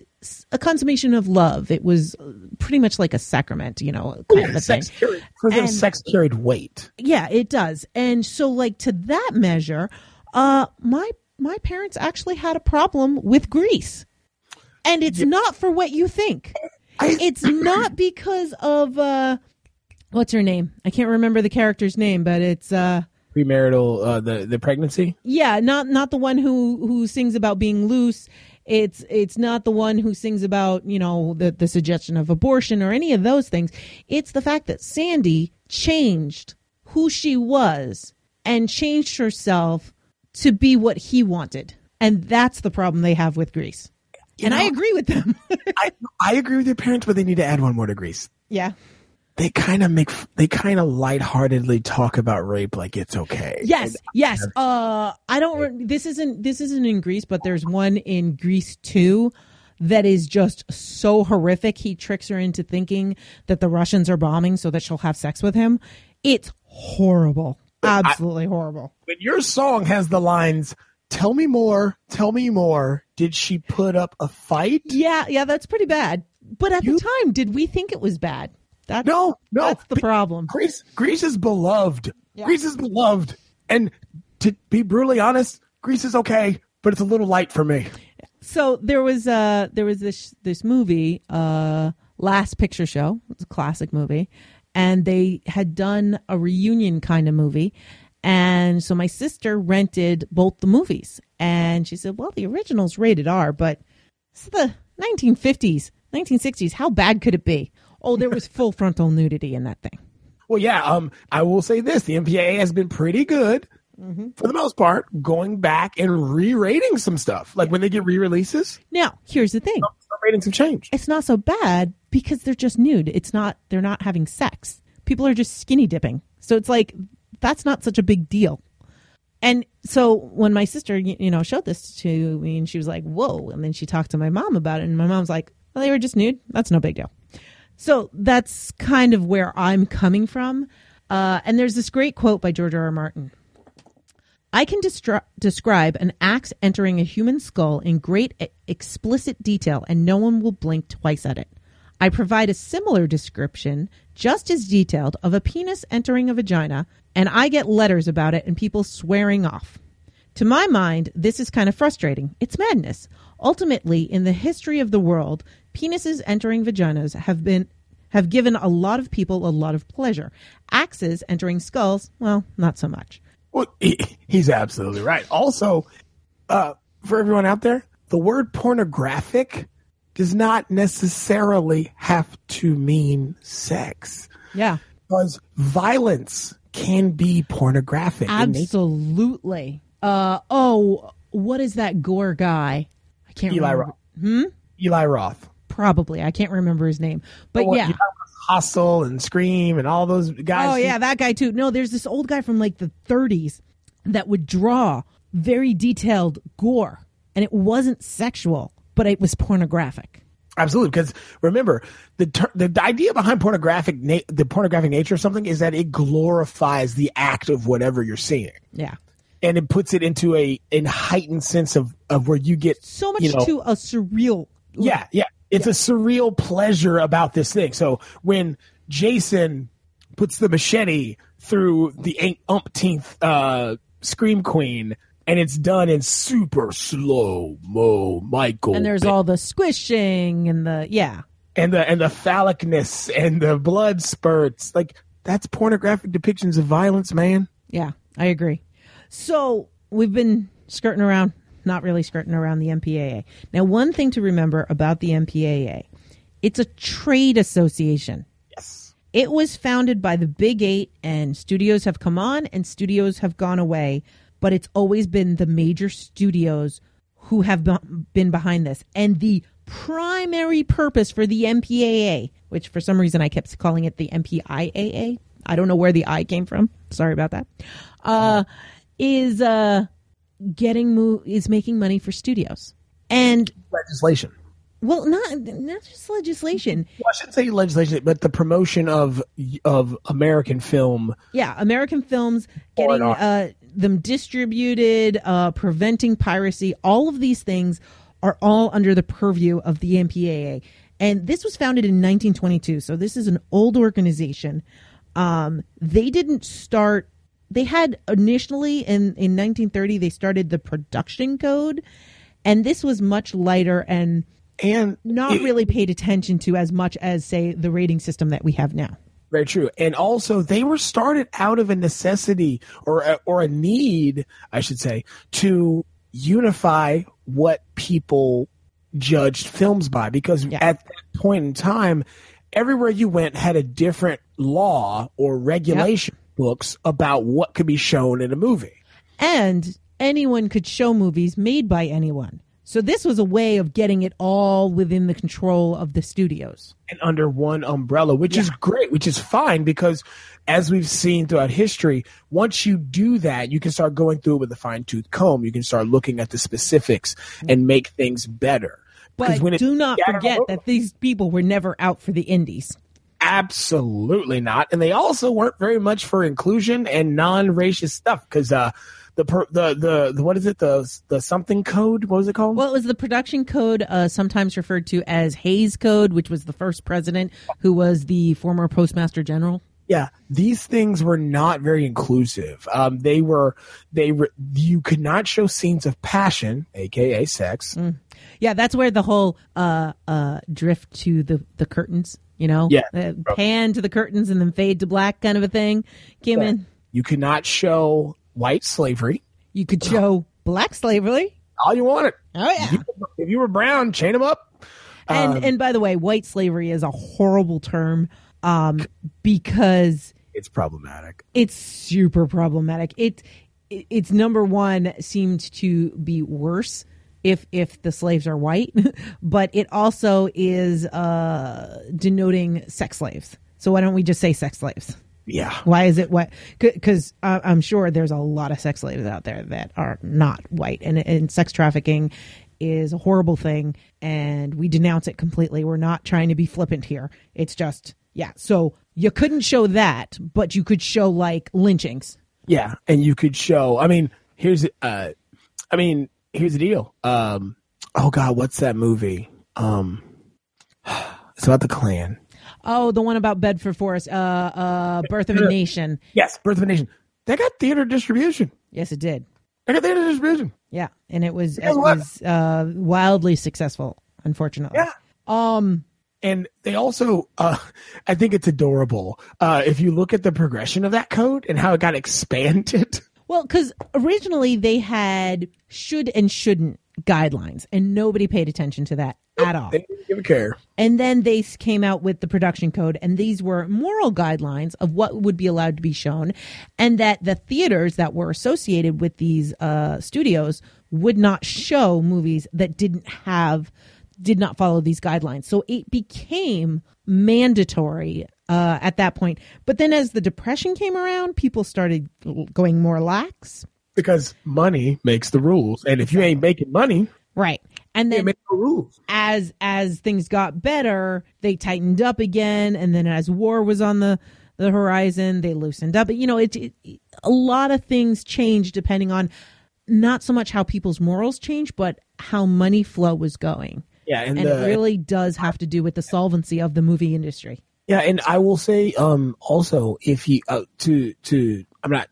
a consummation of love. It was pretty much like a sacrament, you know, kind Yeah, of a sex thing. carried, for them, And- sex carried weight. Yeah, it does. And so, like, to that measure, uh, my my parents actually had a problem with Grease. And it's not for what you think. I- It's not because of uh what's her name? I can't remember the character's name, but it's uh Premarital, uh, the the pregnancy. yeah, not not the one who who sings about being loose. It's it's not the one who sings about, you know, the the suggestion of abortion or any of those things. It's the fact that Sandy changed who she was and changed herself to be what he wanted. And that's the problem they have with Grease. You And I know, agree with them. I I agree with your parents, but they need to add one more to Grease. Yeah. They kind of make they kind of lightheartedly talk about rape like it's okay. Yes, yes. Uh, I don't. Re- this isn't. This isn't in Grease, but there's one in Grease two that is just so horrific. He tricks her into thinking that the Russians are bombing so that she'll have sex with him. It's horrible. Absolutely horrible. When your song has the lines, "Tell me more, tell me more," did she put up a fight? Yeah, yeah. That's pretty bad. But at You- the time, did we think it was bad? That's, No, no. That's the problem. Grease, Grease is beloved. Yeah. Grease is beloved. And to be brutally honest, Grease is okay, but it's a little light for me. So there was uh there was this this movie, uh Last Picture Show. It's a classic movie, and they had done a reunion kind of movie. And so my sister rented both the movies, and she said, "Well, the original's rated R, but it's the nineteen fifties, nineteen sixties. How bad could it be?" Oh, there was full frontal nudity in that thing. Well, yeah. Um, I will say this: the M P A A has been pretty good mm-hmm. for the most part, going back and re-rating some stuff. Like when they get re-releases. Now, here's the thing: some ratings have changed. It's not so bad because they're just nude. It's not. They're not having sex. People are just skinny dipping. So it's like that's not such a big deal. And so when my sister, you know, showed this to me, and she was like, "Whoa!" And then she talked to my mom about it, and my mom's like, "Well, they were just nude. That's no big deal." So that's kind of where I'm coming from. Uh, and there's this great quote by George R. R. Martin. I can destri- describe an axe entering a human skull in great e- explicit detail, and no one will blink twice at it. I provide a similar description, just as detailed, of a penis entering a vagina, and I get letters about it and people swearing off. To my mind, this is kind of frustrating. It's madness. Ultimately, in the history of the world, penises entering vaginas have been have given a lot of people a lot of pleasure. Axes entering skulls, well, not so much. Well, he, he's absolutely right. Also, uh, for everyone out there, the word pornographic does not necessarily have to mean sex. Yeah. Because violence can be pornographic. Absolutely. Uh, oh, what is that gore guy? I can't Eli remember. Roth. Hmm? Eli Roth. Probably. I can't remember his name. But oh, yeah. You know, Hustle and Scream and all those guys. Oh, yeah, that guy too. No, there's this old guy from like the thirties that would draw very detailed gore. And it wasn't sexual, but it was pornographic. Absolutely, because remember the ter- the idea behind pornographic na- the pornographic nature of something is that it glorifies the act of whatever you're seeing. Yeah, and it puts it into a an heightened sense of, of where you get so much you know, to a surreal. Yeah, yeah, it's yeah. a surreal pleasure about this thing. So when Jason puts the machete through the eight umpteenth uh, Scream Queen. And it's done in super slow mo, Michael. And there's all the squishing and the yeah, and the and the phallicness and the blood spurts. Like that's pornographic depictions of violence, man. Yeah, I agree. So we've been skirting around, not really skirting around the M P A A. Now, one thing to remember about the M P A A, it's a trade association. Yes, it was founded by the Big Eight, and studios have come on and studios have gone away. But it's always been the major studios who have been behind this. And the primary purpose for the M P A A, which for some reason I kept calling it the M P I A A, I don't know where the I came from. Sorry about that. Uh, is uh, getting mo- is making money for studios and legislation. Well, not not just legislation. Well, I shouldn't say legislation, but the promotion of of American film. Yeah, American films, getting uh, them distributed, uh, preventing piracy. All of these things are all under the purview of the M P A A. And this was founded in nineteen twenty-two, so this is an old organization. Um, they didn't start. They had initially in, in nineteen thirty, they started the production code, and this was much lighter and and not it, really paid attention to as much as, say, the rating system that we have now. Very true. And also, they were started out of a necessity or a, or a need, I should say, to unify what people judged films by. Because yeah. at that point in time, everywhere you went had a different law or regulation yep. books about what could be shown in a movie. And anyone could show movies made by anyone. So this was a way of getting it all within the control of the studios. And under one umbrella, which yeah. is great, which is fine, because as we've seen throughout history, once you do that, you can start going through it with a fine-tooth comb. You can start looking at the specifics and make things better. But when do not forget over, that these people were never out for the indies. Absolutely not. And they also weren't very much for inclusion and non-racist stuff, because uh, The, per, the the the what is it the the something code? What was it called? Well, it was the production code, uh, sometimes referred to as Hayes Code, which was the first president who was the former postmaster general. Yeah, these things were not very inclusive. Um, they were they were you could not show scenes of passion, aka sex. Mm. Yeah, that's where the whole uh, uh, drift to the the curtains, you know, yeah, uh, pan to the curtains and then fade to black kind of a thing came yeah. in. You could not show white slavery. You could show black slavery. All you wanted. Oh, yeah. If you, if you were brown, chain them up. And um, and by the way, white slavery is a horrible term um, because It's problematic. It's super problematic. It, it it's number one seemed to be worse if if the slaves are white, but it also is uh, denoting sex slaves. So why don't we just say sex slaves? Yeah. Why is it what? Because uh, I'm sure there's a lot of sex slaves out there that are not white, and, and sex trafficking is a horrible thing, and we denounce it completely. We're not trying to be flippant here. It's just, yeah. So you couldn't show that, but you could show like lynchings. Yeah, and you could show. I mean, here's. Uh, I mean, here's the deal. Um, oh God, what's that movie? Um, it's about the Klan. Oh, the one about Bedford Forest, uh, uh, Birth of a Nation. Yes, Birth of a Nation. They got theater distribution. Yes, it did. They got theater distribution. Yeah, and it was Guess it what? was uh, wildly successful, unfortunately. Yeah. Um. And they also, uh, I think it's adorable. Uh, if you look at the progression of that code and how it got expanded. Well, because originally they had should and shouldn't guidelines, and nobody paid attention to that at all. They didn't give a care. And then they s- came out with the production code, and these were moral guidelines of what would be allowed to be shown, and that the theaters that were associated with these uh, studios would not show movies that didn't have, did not follow these guidelines. So it became mandatory uh, at that point. But then as the Depression came around, people started l- going more lax. Because money makes the rules. And if you ain't making money, Right. And you then make no rules. as as things got better, they tightened up again, and then as war was on the, the horizon, they loosened up. You know, it, it a lot of things changed depending on not so much how people's morals changed, but how money flow was going. Yeah, and, And uh, it really does have to do with the solvency of the movie industry. yeah, and I will say, um, also, if he uh, to to, I'm not.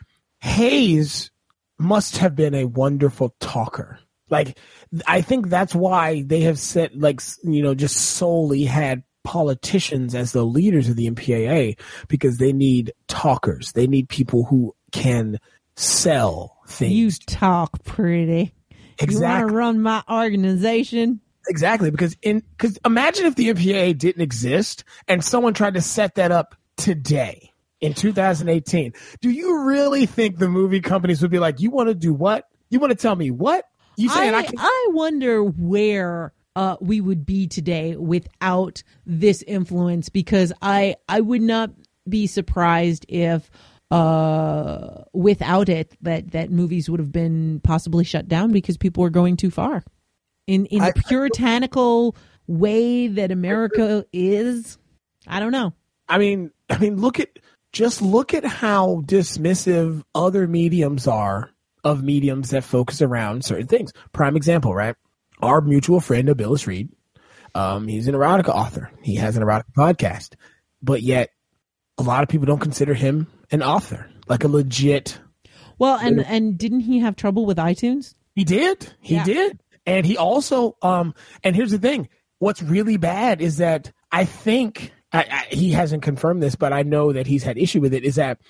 Hayes must have been a wonderful talker. Like, I think that's why they have set, like, you know, just solely had politicians as the leaders of the M P A A, because they need talkers. They need people who can sell things. You talk pretty. You want Exactly. to run my organization? Exactly, because in because imagine if the M P A A didn't exist and someone tried to set that up today in two thousand eighteen. Do you really think the movie companies would be like, "You want to do what? You want to tell me what? You saying I, I, can?" I wonder where uh, we would be today without this influence, because I I would not be surprised if uh, without it that, that movies would have been possibly shut down because people were going too far. In in I- the puritanical way that America is, I don't know. I mean, I mean, look at just look at how dismissive other mediums are of mediums that focus around certain things. Prime example, right? Our mutual friend, Abilis Reed, um, he's an erotica author. He has an erotica podcast, but yet a lot of people don't consider him an author, like a legit. Well, and and didn't he have trouble with iTunes? He did. He Yeah. did. And he also, um, and here's the thing. What's really bad is that I think, I, I, he hasn't confirmed this, but I know that he's had issue with it, is that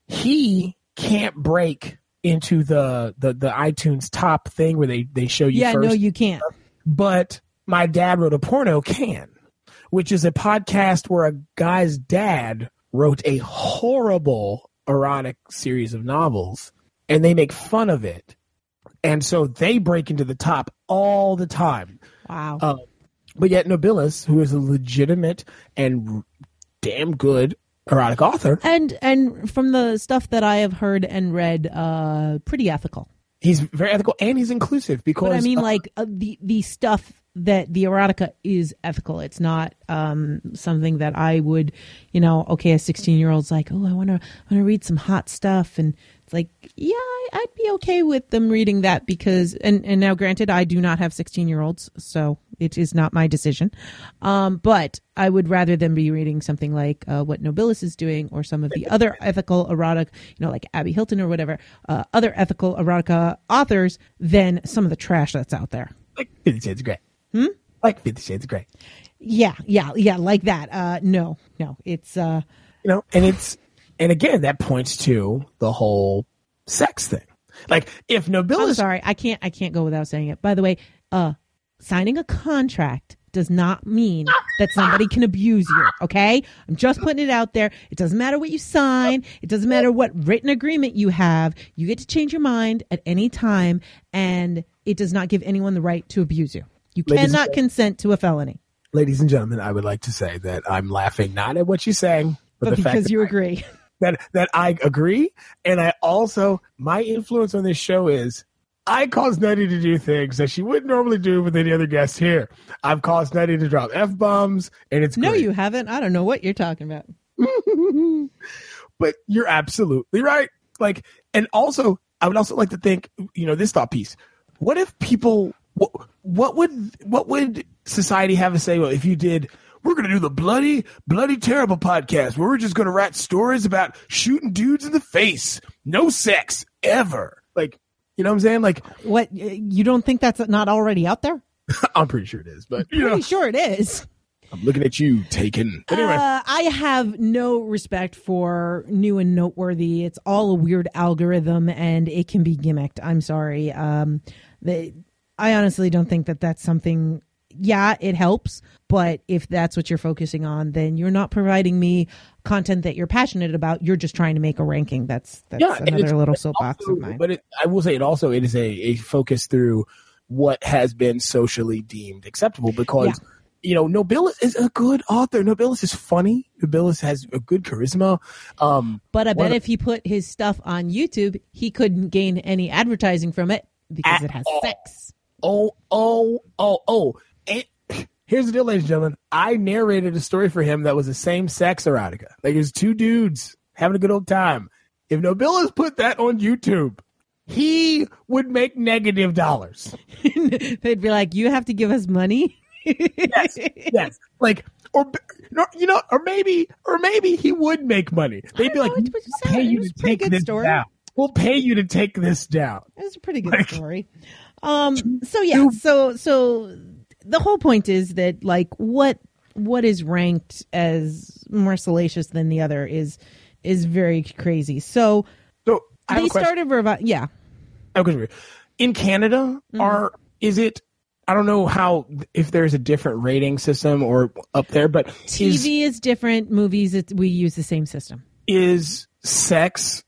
he can't break into the, the, the iTunes top thing where they, they show you Yeah, first. no, you can't. But My Dad Wrote a Porno can, which is a podcast where a guy's dad wrote a horrible erotic series of novels, and they make fun of it. And so they break into the top all the time. Wow. Uh, but yet Nobilis, who is a legitimate and damn good erotic author, And and from the stuff that I have heard and read, uh, pretty ethical. he's very ethical and he's inclusive because But I mean, uh, like uh, the the stuff that the erotica is ethical. It's not um, something that I would, you know, okay, a sixteen year old's like, oh, I want to want to read some hot stuff, and it's like, yeah, I- I'd be okay with them reading that because, and and now granted, I do not have sixteen year olds, so it is not my decision. Um, but I would rather them be reading something like uh, what Nobilis is doing, or some of the other ethical erotic, you know, like Abby Hilton or whatever, uh, other ethical erotica authors, than some of the trash that's out there. like Fifty Shades of Grey. Hmm? Like Fifty Shades of Grey. Yeah, yeah, yeah, like that. Uh, no, no, it's uh, You know, and it's and again that points to the whole sex thing. Like if I'm Nobilis sorry, I can't, I can't go without saying it. By the way, uh, signing a contract does not mean that somebody can abuse you, okay? I'm just putting it out there. It doesn't matter what you sign. It doesn't matter what written agreement you have. You get to change your mind at any time, and it does not give anyone the right to abuse you. You Ladies cannot and- consent to a felony. Ladies and gentlemen, I would like to say that I'm laughing not at what you're saying, but, But the fact because that you I- agree. that that I agree, and I also my influence on this show is I cause Nutty to do things that she wouldn't normally do with any other guest here. I've caused Nutty to drop F bombs, and it's No, great. you haven't. I don't know what you're talking about. But you're absolutely right. Like, and also, I would also like to think, you know, this thought piece. What if people? What, what would what would society have to say? Well, if you did. We're going to do the bloody, bloody terrible podcast where we're just going to write stories about shooting dudes in the face. No sex ever. Like, you know what I'm saying? Like, What, you don't think that's not already out there? I'm pretty sure it is, but you know, Pretty sure it is. I'm looking at you, Taken. Anyway, Uh, I have no respect for new and noteworthy. It's all a weird algorithm, and it can be gimmicked. I'm sorry. Um, the, I honestly don't think that that's something. Yeah, it helps, but if that's what you're focusing on, then you're not providing me content that you're passionate about. You're just trying to make a ranking. That's that's yeah, and it's- another little it's soapbox also- of mine. But it, I will say it also it is a, a focus through what has been socially deemed acceptable because. Yeah. You know, Nobilis is a good author. Nobilis is funny. Nobilis has a good charisma. Um, But I one bet of the- if he put his stuff on YouTube, he couldn't gain any advertising from it because At it has all. sex. Oh, oh, oh, oh. And here's the deal, ladies and gentlemen. I narrated a story for him that was the same sex erotica. Like, it was two dudes having a good old time. If Nobilis put that on YouTube, he would make negative dollars. They'd be like, "You have to give us money." Yes, yes. Like, or, no, you know, or maybe, or maybe he would make money. They'd be I like, don't know, we'll it's just pay sad. you It was to a pretty take good this story. down. We'll pay you to take this down. It was a pretty good Like- story. Um. So yeah. So so the whole point is that like what what is ranked as more salacious than the other is is very crazy. So So I have they a question. started revi- Yeah. I have a question for you. In Canada, Mm-hmm. are is it? I don't know how if there's a different rating system or up there, but T V is, different. Movies, it, we use the same system. is is sex?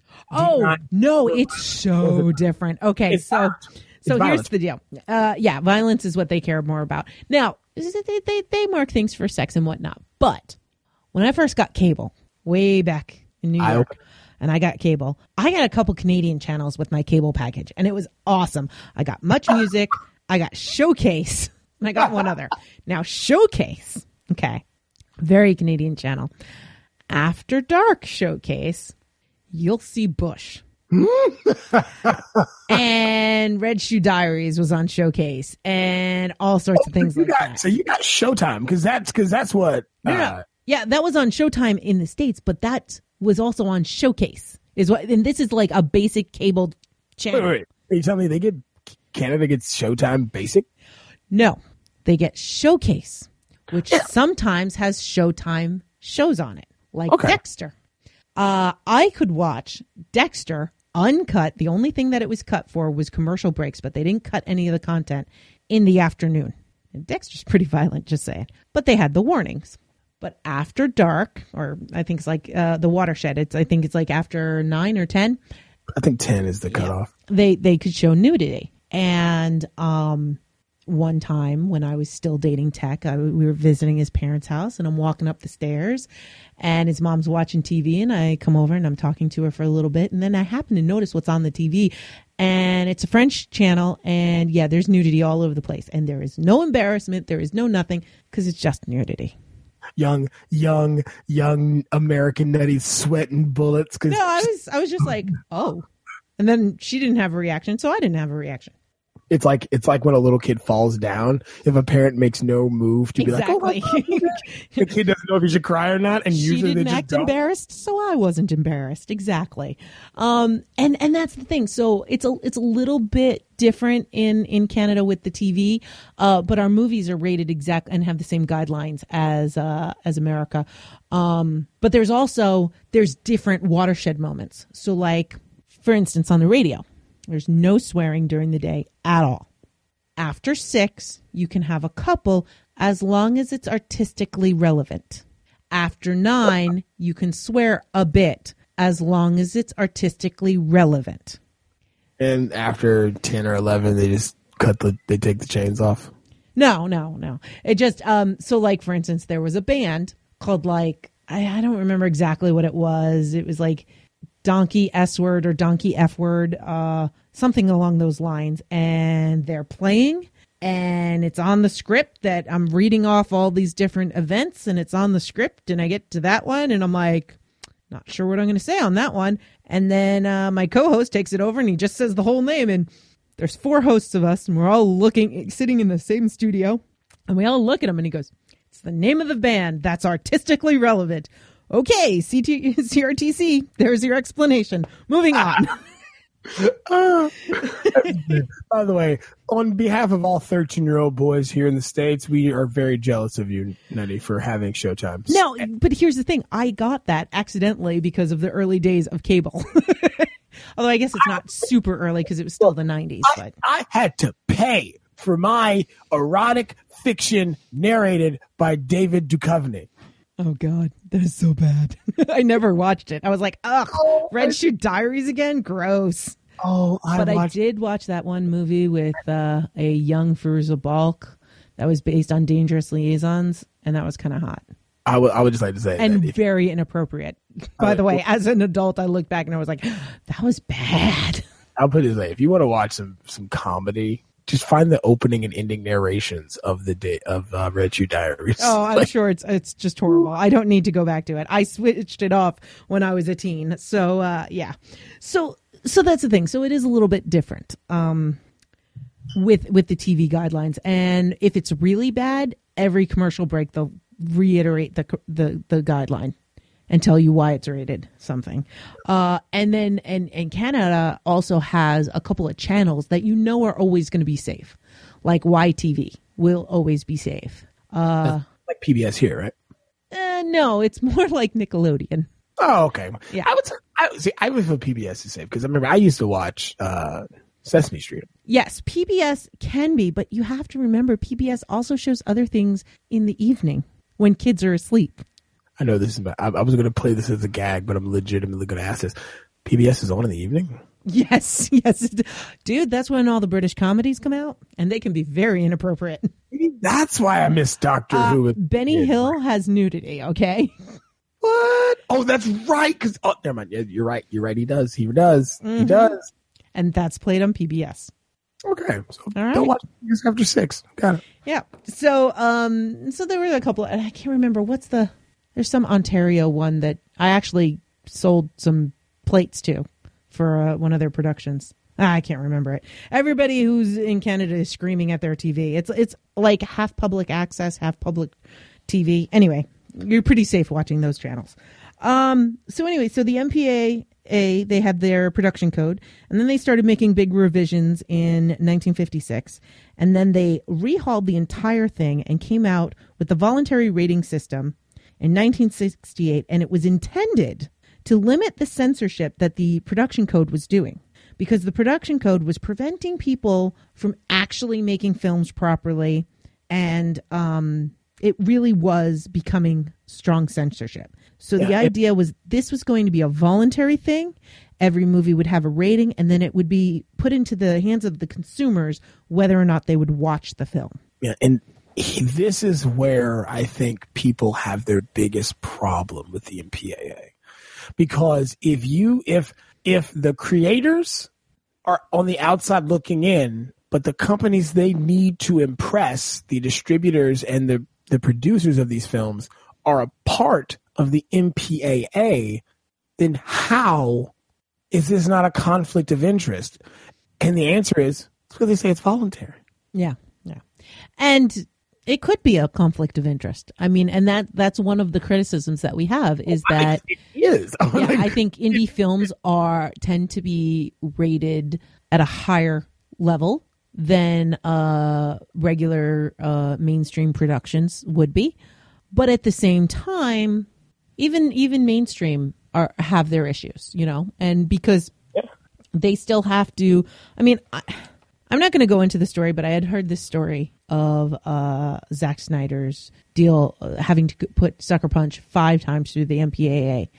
Oh not- no, it's so different. Okay, It's so not. so It's here's violence. the deal. Uh, yeah, violence is what they care more about. Now they, they they mark things for sex and whatnot, but when I first got cable, way back in New I- York, and I got cable, I got a couple Canadian channels with my cable package, and it was awesome. I got Much Music, I got Showcase, and I got one other. Now Showcase, okay, very Canadian channel. After Dark Showcase, you'll see Bush. And Red Shoe Diaries was on Showcase, and all sorts of things You like got, that. so you got Showtime because that's because that's what. No, no. uh, Yeah, that was on Showtime in the States, but that was also on Showcase. Is what, and this is like a basic cable Wait, channel. wait, wait. Are you telling me they get Canada gets Showtime Basic? No, they get Showcase, which sometimes has Showtime shows on it, like Okay. Dexter. Uh, I could watch Dexter uncut. The only thing that it was cut for was commercial breaks, but they didn't cut any of the content in the afternoon. And Dexter's pretty violent, just saying. But they had the warnings. But after dark, or I think it's like uh, the Watershed, it's I think it's like after nine or ten, I think ten is the cutoff. they they could show nudity. And um, one time when I was still dating Tech, I, we were visiting his parents' house, and I'm walking up the stairs, and his mom's watching T V, and I come over and I'm talking to her for a little bit, and then I happen to notice what's on the T V, and it's a French channel, and yeah, there's nudity all over the place, and there is no embarrassment, there is no nothing, because it's just nudity. Young, young, young American nutty sweating bullets. Cause No, I was I was just like, oh, and then she didn't have a reaction, so I didn't have a reaction. it's like it's like when a little kid falls down. If a parent makes no move to Exactly. be like, oh my God, the kid doesn't know if he should cry or not, and She usually they didn't just act don't. embarrassed, so I wasn't embarrassed. Exactly. Um, and and that's the thing. So it's a it's a little bit different in in Canada with the T V, uh, but our movies are rated exact and have the same guidelines as uh, as America. Um, but there's also there's different watershed moments. So like for instance, on the radio, there's no swearing during the day at all. After six, you can have a couple as long as it's artistically relevant. After nine, you can swear a bit as long as it's artistically relevant. And after ten or eleven, they just cut the, they take the chains off. No, no, no. It just, um, so like, for instance, there was a band called like, I, I don't remember exactly what it was. It was like Donkey S Word or Donkey F Word, uh, something along those lines. And they're playing and it's on the script that I'm reading off all these different events and it's on the script and I get to that one and I'm like, not sure what I'm going to say on that one. And then uh, my co-host takes it over and he just says the whole name and there's four hosts of us and we're all looking, sitting in the same studio and we all look at him and he goes, it's the name of the band that's artistically relevant. Okay, C T- C R T C, there's your explanation. Moving on. uh, by the way, on behalf of all thirteen-year-old boys here in the States, we are very jealous of you, Nutty, for having Showtime. No, but here's the thing. I got that accidentally because of the early days of cable. Although I guess it's not super early because it was still the nineties. I, But I had to pay for my erotic fiction narrated by David Duchovny. oh god, that is so bad. I never watched it. I was like, ugh, Oh, Red Shoe Diaries again? Gross. Oh, I But I watched. did watch that one movie with uh, a young Firuza Balk that was based on Dangerous Liaisons, and that was kind of hot. I would. I would just like to say And that if- very inappropriate. By the way, as an adult, I looked back and I was like, that was bad. I'll put it this way: if you want to watch some some comedy, just find the opening and ending narrations of the day of uh, Red Shoe Diaries. Oh, I'm Like, sure it's it's just horrible. I don't need to go back to it. I switched it off when I was a teen. So uh, yeah, so so that's the thing. So it is a little bit different um, with with the T V guidelines. And if it's really bad, every commercial break they'll reiterate the the the guideline and tell you why it's rated something. Uh, and then and and Canada also has a couple of channels that you know are always going to be safe, like Y T V will always be safe. Uh, like P B S here, right? Uh, no, it's more like Nickelodeon. Oh, okay. Yeah. I would. say- I would see. I would feel P B S is safe because I remember I used to watch uh, Sesame Street. Yes, P B S can be, but you have to remember P B S also shows other things in the evening when kids are asleep. I know this is. I, I was going to play this as a gag, but I'm legitimately going to ask this. P B S is on in the evening. Yes, yes. Dude, that's when all the British comedies come out, and they can be very inappropriate. Maybe that's why I miss Doctor Uh, Who. With, Benny Yeah. Hill has nudity, okay? What? Oh, that's right. Because oh, never mind. Yeah, you're right. You're right. He does. He does. He Mhm. does. And that's played on P B S. Okay. So All right. don't watch this after six. Got it. Yeah. So, um, so there were a couple. And I can't remember what's the. There's some Ontario one that I actually sold some plates to for uh, one of their productions. Ah, I can't remember it. Everybody who's in Canada is screaming at their T V. It's it's like half public access, half public T V. Anyway, you're pretty safe watching those channels. Um, so anyway, so the M P A A, they had their production code, and then they started making big revisions in nineteen fifty-six, and then they rehauled the entire thing and came out with the voluntary rating system in nineteen sixty-eight, and it was intended to limit the censorship that the production code was doing, because the production code was preventing people from actually making films properly, and um, it really was becoming strong censorship. So the Yeah, it- idea was this was going to be a voluntary thing. Every movie would have a rating, and then it would be put into the hands of the consumers whether or not they would watch the film. Yeah, and he- this is where I think people have their biggest problem with the M P A A, because if you if if the creators are on the outside looking in, but the companies they need to impress, the distributors and the the producers of these films, are a part of the M P A A, then how is this not a conflict of interest? And the answer is it's because they say it's voluntary. Yeah, yeah. And it could be a conflict of interest. I mean, and that that's one of the criticisms that we have is that it is. yeah, I think indie films are tend to be rated at a higher level than uh, regular uh, mainstream productions would be. But at the same time, even even mainstream are have their issues, you know, and because Yeah. they still have to. I mean, I, I'm not going to go into the story, but I had heard this story of uh, Zack Snyder's deal, uh, having to put Sucker Punch five times through the M P A A.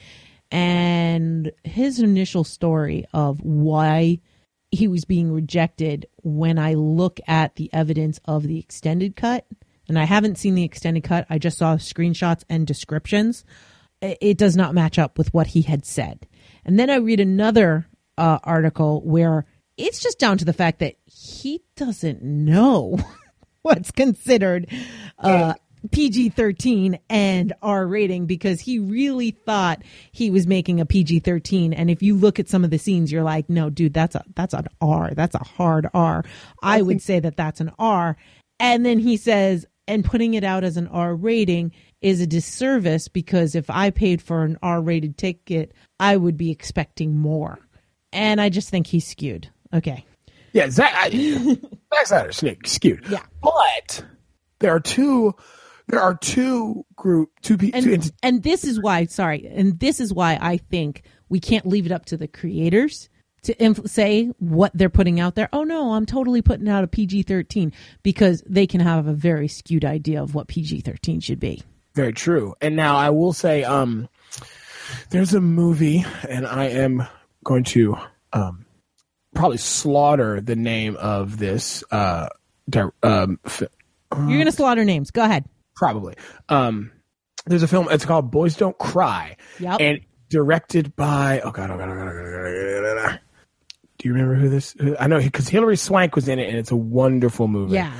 And his initial story of why he was being rejected, when I look at the evidence of the extended cut, and I haven't seen the extended cut, I just saw screenshots and descriptions, it does not match up with what he had said. And then I read another uh, article where it's just down to the fact that he doesn't know what's considered uh, P G thirteen and R rating, because he really thought he was making a P G thirteen. And if you look at some of the scenes, you're like, no, dude, that's a that's an R. That's a hard R. I would say that that's an R. And then he says, and putting it out as an R rating is a disservice, because if I paid for an R rated ticket, I would be expecting more. And I just think he's skewed. Okay. Yeah, Zack, I, Zack Snyder's skewed. Yeah. But there are two, there are two group, two people. And, and this is why, sorry, and this is why I think we can't leave it up to the creators to inf- say what they're putting out there. Oh no, I'm totally putting out a P G thirteen, because they can have a very skewed idea of what P G thirteen should be. Very true. And now I will say, um, there's a movie, and I am going to um, probably slaughter the name of this. Uh, di- um, fi- You're going to slaughter names. Go ahead. Probably. Um, there's a film. It's called Boys Don't Cry. Yep. And directed by. Oh god. Oh god. Oh god. Oh god. Oh god, oh god. Do you remember who this? Who, I know because Hilary Swank was in it, and it's a wonderful movie. Yeah.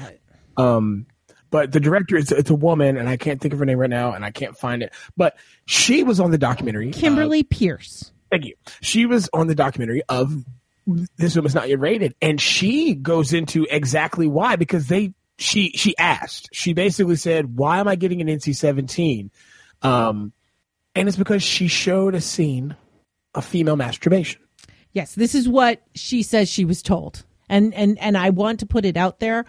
Um, but the director, it's, it's a woman, and I can't think of her name right now, and I can't find it. But she was on the documentary. Kimberly uh, Pierce. Thank you. She was on the documentary of This Film Is Not Yet Rated, and she goes into exactly why, because they she she asked. She basically said, "Why am I getting an N C seventeen?" Um, and it's because she showed a scene of female masturbation. Yes, this is what she says she was told. And and and I want to put it out there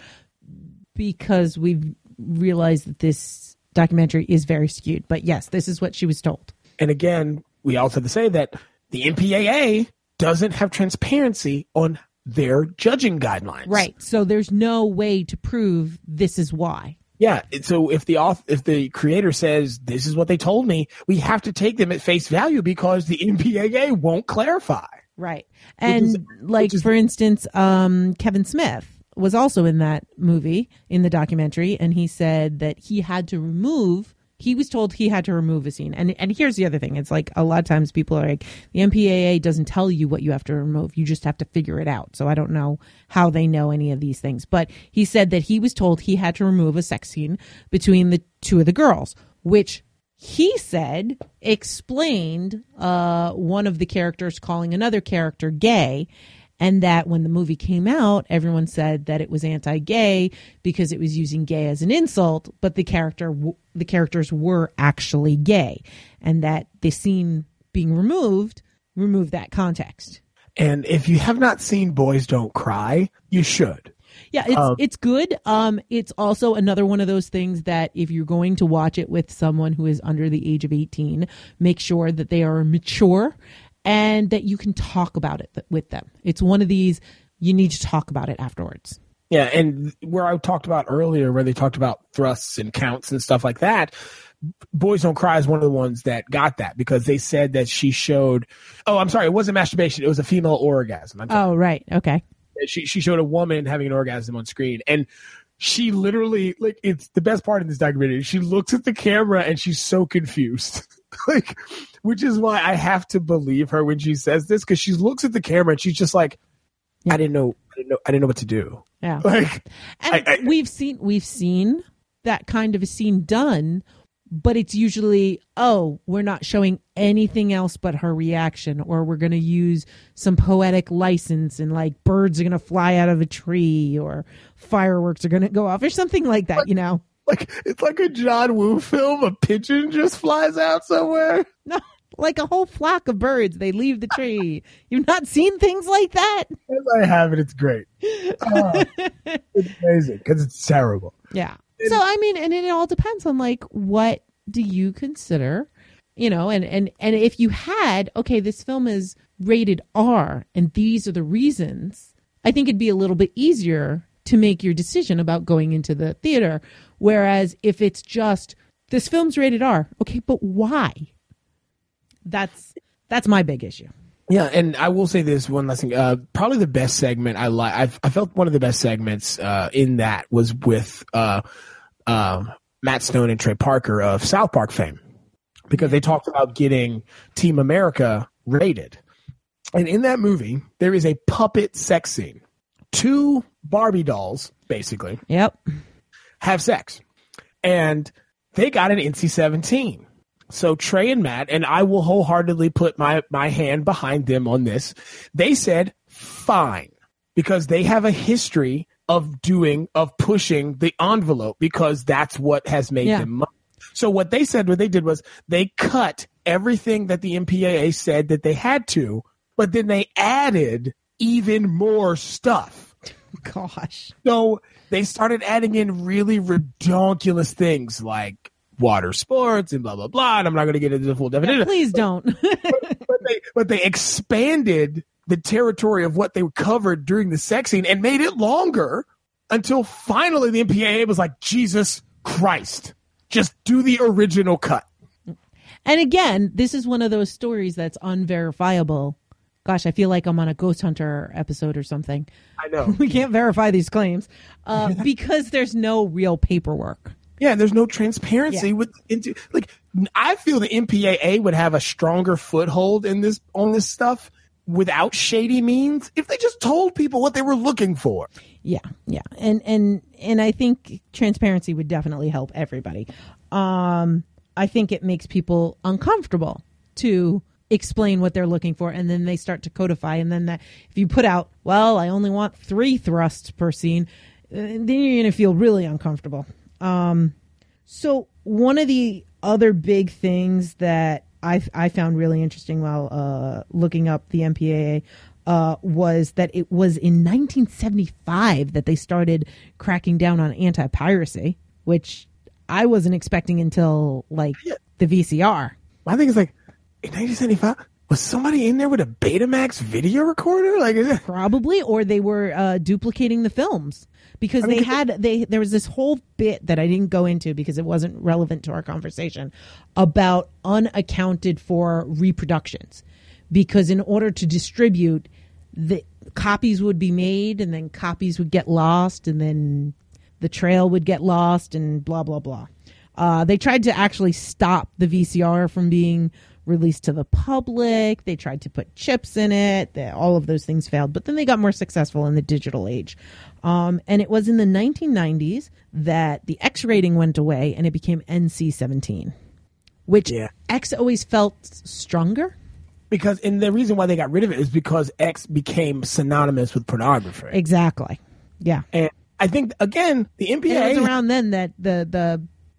because we've realized that this documentary is very skewed. But yes, this is what she was told. And again, we also have to say that the M P A A doesn't have transparency on their judging guidelines. Right. So there's no way to prove this is why. Yeah. So if the author, if the creator says this is what they told me, we have to take them at face value because the M P A A won't clarify. Right. And is, like, is, for instance, um, Kevin Smith was also in that movie, in the documentary, and he said that he had to remove, he was told he had to remove a scene. And and here's the other thing. It's like a lot of times people are like, the M P A A doesn't tell you what you have to remove. You just have to figure it out. So I don't know how they know any of these things. But he said that he was told he had to remove a sex scene between the two of the girls, which he said explained uh, one of the characters calling another character gay, and that when the movie came out, everyone said that it was anti-gay because it was using gay as an insult, but the character w- the characters were actually gay, and that the scene being removed removed that context. And if you have not seen Boys Don't Cry, you should. Yeah, it's um, it's good. Um, it's also another one of those things that if you're going to watch it with someone who is under the age of eighteen, make sure that they are mature and that you can talk about it th- with them. It's one of these, you need to talk about it afterwards. Yeah, and where I talked about earlier, where they talked about thrusts and counts and stuff like that, Boys Don't Cry is one of the ones that got that because they said that she showed, oh, I'm sorry, it wasn't masturbation, it was a female orgasm. I'm oh, right, okay. She she showed a woman having an orgasm on screen, and she literally, like, it's the best part in this documentary. She looks at the camera and she's so confused, like, which is why I have to believe her when she says this, because she looks at the camera and she's just like, yeah. I didn't know, I didn't know, I didn't know what to do. Yeah, like, and I, I, we've seen we've seen that kind of a scene done. But it's usually, oh, we're not showing anything else but her reaction, or we're going to use some poetic license and like birds are going to fly out of a tree or fireworks are going to go off or something like that, you know? Like, it's like a John Woo film. A pigeon just flies out somewhere. No, like a whole flock of birds. They leave the tree. You've not seen things like that? Yes, I have it. It's great. Uh, it's amazing because it's terrible. Yeah. So, I mean, and it all depends on, like, what do you consider, you know, and, and, and if you had, okay, this film is rated R and these are the reasons, I think it'd be a little bit easier to make your decision about going into the theater. Whereas if it's just, this film's rated R, okay, but why? That's that's my big issue. Yeah, and I will say this one last thing. Uh, probably the best segment I like. I I felt one of the best segments uh, in that was with uh, uh, Matt Stone and Trey Parker of South Park fame, because they talked about getting Team America rated, and in that movie there is a puppet sex scene. Two Barbie dolls, basically, Yep. have sex, and they got an N C seventeen. So Trey and Matt, and I will wholeheartedly put my, my hand behind them on this, they said fine, because they have a history of doing, of pushing the envelope, because that's what has made Yeah. them money. So what they said, what they did was they cut everything that the M P A A said that they had to, but then they added even more stuff. Gosh. So they started adding in really redonkulous things like water sports and blah, blah, blah. And I'm not going to get into the full definition. Yeah, please don't. but, they, but they expanded the territory of what they covered during the sex scene and made it longer until finally the M P A A was like, Jesus Christ, just do the original cut. And again, this is one of those stories that's unverifiable. Gosh, I feel like I'm on a Ghost Hunter episode or something. I know. We can't verify these claims uh, because there's no real paperwork. Yeah, there's no transparency Yeah. with into like I feel the M P A A would have a stronger foothold in this on this stuff without shady means if they just told people what they were looking for. Yeah, yeah, and and and I think transparency would definitely help everybody. Um, I think it makes people uncomfortable to explain what they're looking for, and then they start to codify. And then that, if you put out, well, I only want three thrusts per scene, uh, then you're going to feel really uncomfortable. Um, so one of the other big things that I I found really interesting while uh, looking up the M P A A uh, was that it was in nineteen seventy-five that they started cracking down on anti-piracy, which I wasn't expecting until like the V C R. I think it's like in nineteen seventy-five was somebody in there with a Betamax video recorder? Like, is it? Probably, or they were uh, duplicating the films because I mean, they had they there was this whole bit that I didn't go into because it wasn't relevant to our conversation about unaccounted for reproductions. Because in order to distribute, the copies would be made and then copies would get lost and then the trail would get lost and blah blah blah. Uh, they tried to actually stop the V C R from being released to the public. They tried to put chips in it. They, all of those things failed. But then they got more successful in the digital age. Um, and it was in the nineteen nineties that the X rating went away and it became N C seventeen, which Yeah. X always felt stronger. Because, and the reason why they got rid of it is because X became synonymous with pornography. Exactly. Yeah. And I think, again, the M P A A... And it was around then that the, the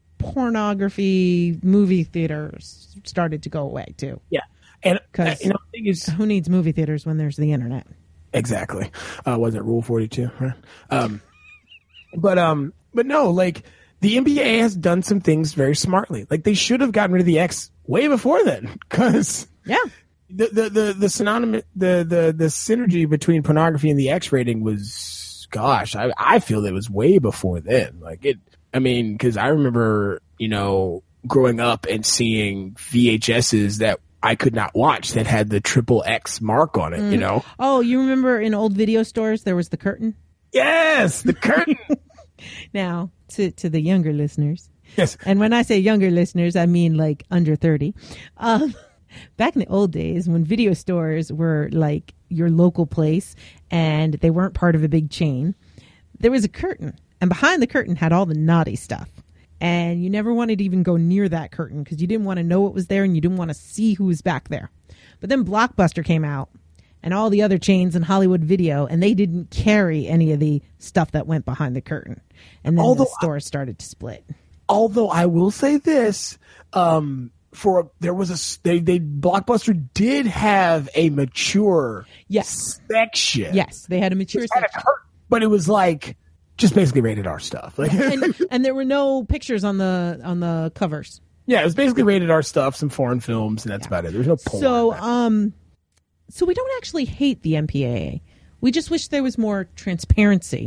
pornography movie theaters started to go away, too. Yeah. And, uh, 'Cause- you know, the thing is... Who needs movie theaters when there's the internet? Exactly. Uh, was it Rule forty-two? Right? Um, but um, but no, like the N B A has done some things very smartly. Like they should have gotten rid of the X way before then, because Yeah. the the the the synonymous the the the synergy between pornography and the X rating was, gosh, I I feel it was way before then. Like it, I mean, because I remember, you know, growing up and seeing V H S's that I could not watch that had the triple X mark on it, you know? Oh, you remember in old video stores there was the curtain? Yes, the curtain. Now, to to the younger listeners, Yes. and when I say younger listeners, I mean like under thirty. Um, back in the old days when video stores were like your local place and they weren't part of a big chain, there was a curtain, and behind the curtain had all the naughty stuff. And you never wanted to even go near that curtain because you didn't want to know what was there and you didn't want to see who was back there. But then Blockbuster came out and all the other chains and Hollywood Video, and they didn't carry any of the stuff that went behind the curtain. And then Although the stores started to split. Although I will say this, um, for there was a they they Blockbuster did have a mature Yes. section. Yes, they had a mature It had a section. curtain, but it was like just basically rated R stuff. Like and, and there were no pictures on the on the covers. yeah, it was basically rated R stuff, some foreign films, and that's about it. There's no porn. So, um, so we don't actually hate the M P A A. We just wish there was more transparency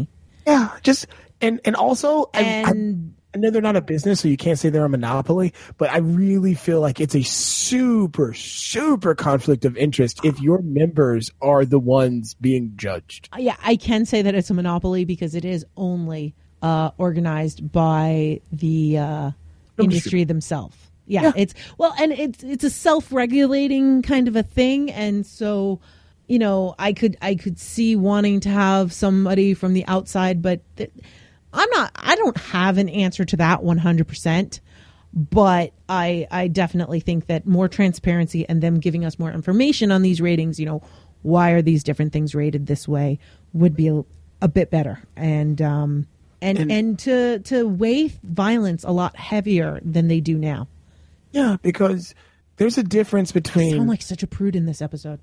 Yeah, just and and also I, And I, I know they're not a business, so you can't say they're a monopoly, but I really feel like it's a super, super conflict of interest if your members are the ones being judged. yeah, I can say that it's a monopoly because it is only uh, organized by the uh, industry themselves. Yeah, Yeah. it's well, and it's it's a self-regulating kind of a thing, and so you know, I could I could see wanting to have somebody from the outside, but th- I'm not. I don't have an answer to that one hundred percent. But I I definitely think that more transparency and them giving us more information on these ratings, you know, why are these different things rated this way, would be a, a bit better, and um and, and And- to to weigh violence a lot heavier than they do now. Yeah, because there's a difference I between. sound like such a prude in this episode.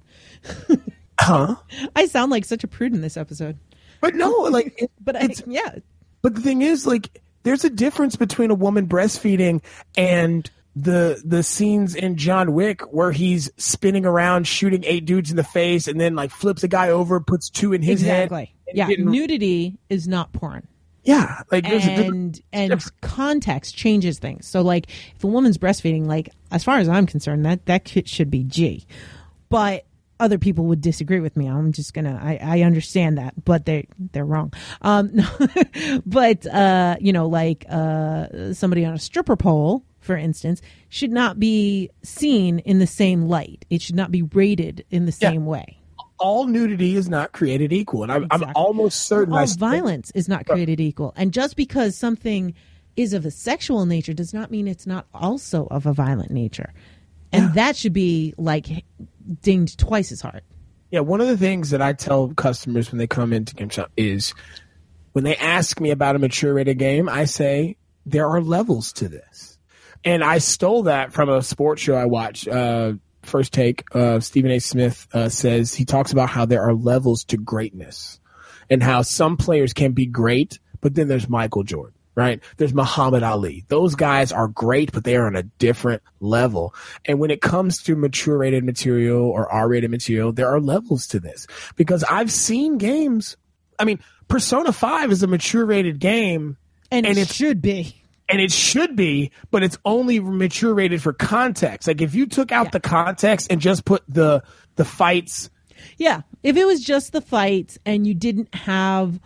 huh? I sound like such a prude in this episode. But no, like, it, But I, it's yeah, But the thing is, like, there's a difference between a woman breastfeeding and the the scenes in John Wick where he's spinning around, shooting eight dudes in the face, and then like flips a guy over, puts two in his exactly. head. and Yeah, getting- nudity is not porn. yeah, like there's a difference. and and context changes things. So like if a woman's breastfeeding, like as far as I'm concerned, that that kid should be G. But other people would disagree with me. I'm just gonna I, I understand that, but they they're wrong. Um no, but uh you know, like uh somebody on a stripper pole, for instance, should not be seen in the same light. It should not be rated in the Yeah. same way. All nudity is not created equal, and I'm, Exactly. I'm almost certain. All I st- violence is not created equal. And just because something is of a sexual nature does not mean it's not also of a violent nature. And Yeah. that should be like dinged twice as hard. Yeah, one of the things that I tell customers when they come into GameStop is when they ask me about a mature rated game, I say there are levels to this. And I stole that from a sports show I watched. Uh, First Take, uh, Stephen A. Smith uh, says he talks about how there are levels to greatness and how some players can be great, but then there's Michael Jordan, right? There's Muhammad Ali. Those guys are great, but they are on a different level. And when it comes to mature rated material or R rated material, there are levels to this because I've seen games. I mean, Persona five is a mature rated game. And, And it it's- should be. And it should be, but it's only mature rated for context. Like if you took out Yeah. the context and just put the the fights, Yeah. If it was just the fights and you didn't have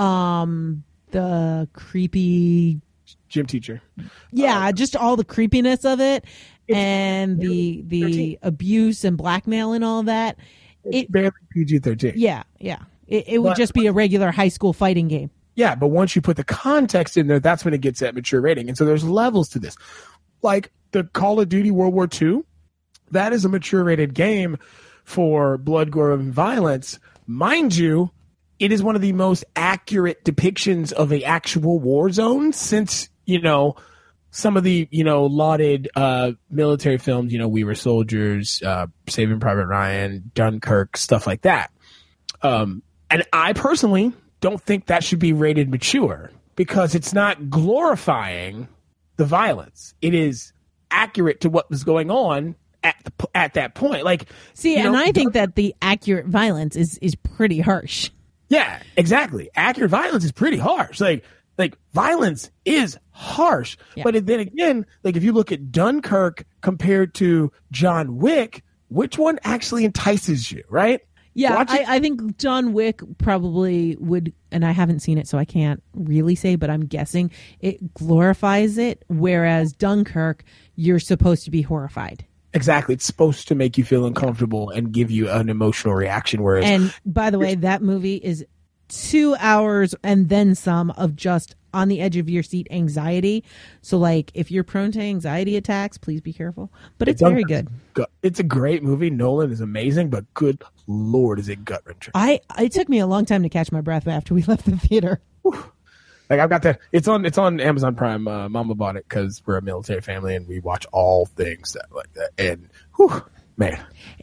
um the creepy gym teacher. yeah, just all the creepiness of it and the the thirteen. abuse and blackmail and all that. It's It barely P G thirteen. yeah, yeah. It, it would But- just be a regular high school fighting game. Yeah, but once you put the context in there, that's when it gets that mature rating. And so there's levels to this. Like the Call of Duty World War Two, that is a mature rated game for blood, gore, and violence. Mind you, it is one of the most accurate depictions of a actual war zone since, you know, some of the, you know, lauded uh, military films, you know, We Were Soldiers, uh, Saving Private Ryan, Dunkirk, stuff like that. Um, and I personally don't think that should be rated mature because it's not glorifying the violence. It is accurate to what was going on at the, p- at that point. Like, See, you and know, I think that the accurate violence is is pretty harsh. yeah, exactly. Accurate violence is pretty harsh. Like, like violence is harsh. Yeah. But then again, like if you look at Dunkirk compared to John Wick, which one actually entices you, right? Yeah, Watch it- I, I think John Wick probably would, and I haven't seen it, so I can't really say, but I'm guessing it glorifies it, whereas Dunkirk, you're supposed to be horrified. Exactly. It's supposed to make you feel uncomfortable and give you an emotional reaction. Whereas, And by the way, that movie is two hours and then some of just on the edge of your seat anxiety. So, like, if you're prone to anxiety attacks, please be careful. But it's very good. Gu- it's a great movie. Nolan is amazing, but good Lord, is it gut wrenching. I it took me a long time to catch my breath after we left the theater. Like I've got that. It's on. It's on Amazon Prime. Uh, Mama bought it because we're a military family and we watch all things that like that. And whew, man,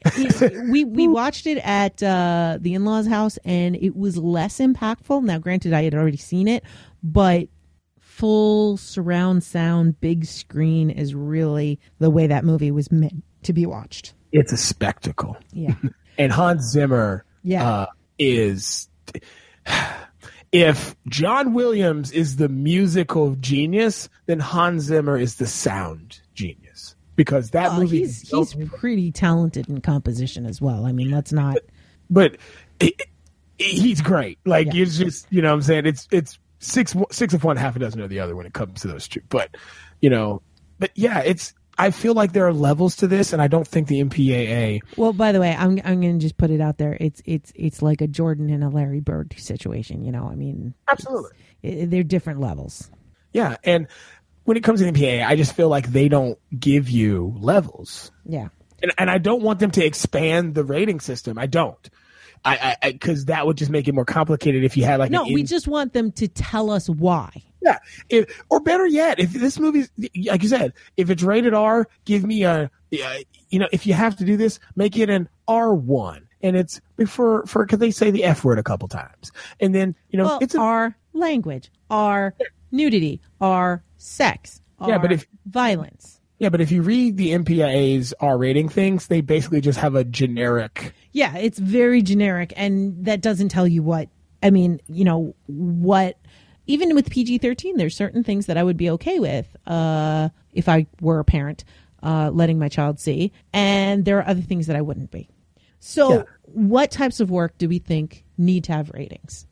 we we watched it at uh, the in-laws' house, and it was less impactful. Now, granted, I had already seen it, but full surround sound, big screen is really the way that movie was meant to be watched. it's a spectacle. Yeah. And Hans Zimmer, Yeah. uh, is if John Williams is the musical genius, then Hans Zimmer is the sound genius. Because that Uh, movie, he's he's pretty talented in composition as well. I mean, let's not. but it, it, he's great. Like Yeah. it's just, you know what I'm saying? It's it's six six of one, half a dozen of the other when it comes to those two. But, you know, but yeah, it's I feel like there are levels to this, and I don't think the M P A A. Well, by the way, I'm I'm going to just put it out there. It's it's it's like a Jordan and a Larry Bird situation. You know, I mean, Absolutely. it, they're different levels. Yeah, and when it comes to the M P A A, I just feel like they don't give you levels. Yeah. And, and I don't want them to expand the rating system. I don't. I because that would just make it more complicated if you had like No, an we in- just want them to tell us why. yeah. If, or better yet, if this movie, like you said, if it's rated R, give me a, a you know, if you have to do this, make it an R one, and it's for for because they say the F word a couple times, and then you know Well, it's a, our language, our nudity, our sex, Yeah, our but if- violence. yeah, but if you read the M P A A's R rating things, they basically just have a generic. Yeah, it's very generic, and that doesn't tell you what. I mean, you know what. Even with P G thirteen, there's certain things that I would be okay with uh, if I were a parent uh, letting my child see, and there are other things that I wouldn't be. So, Yeah. what types of work do we think need to have ratings?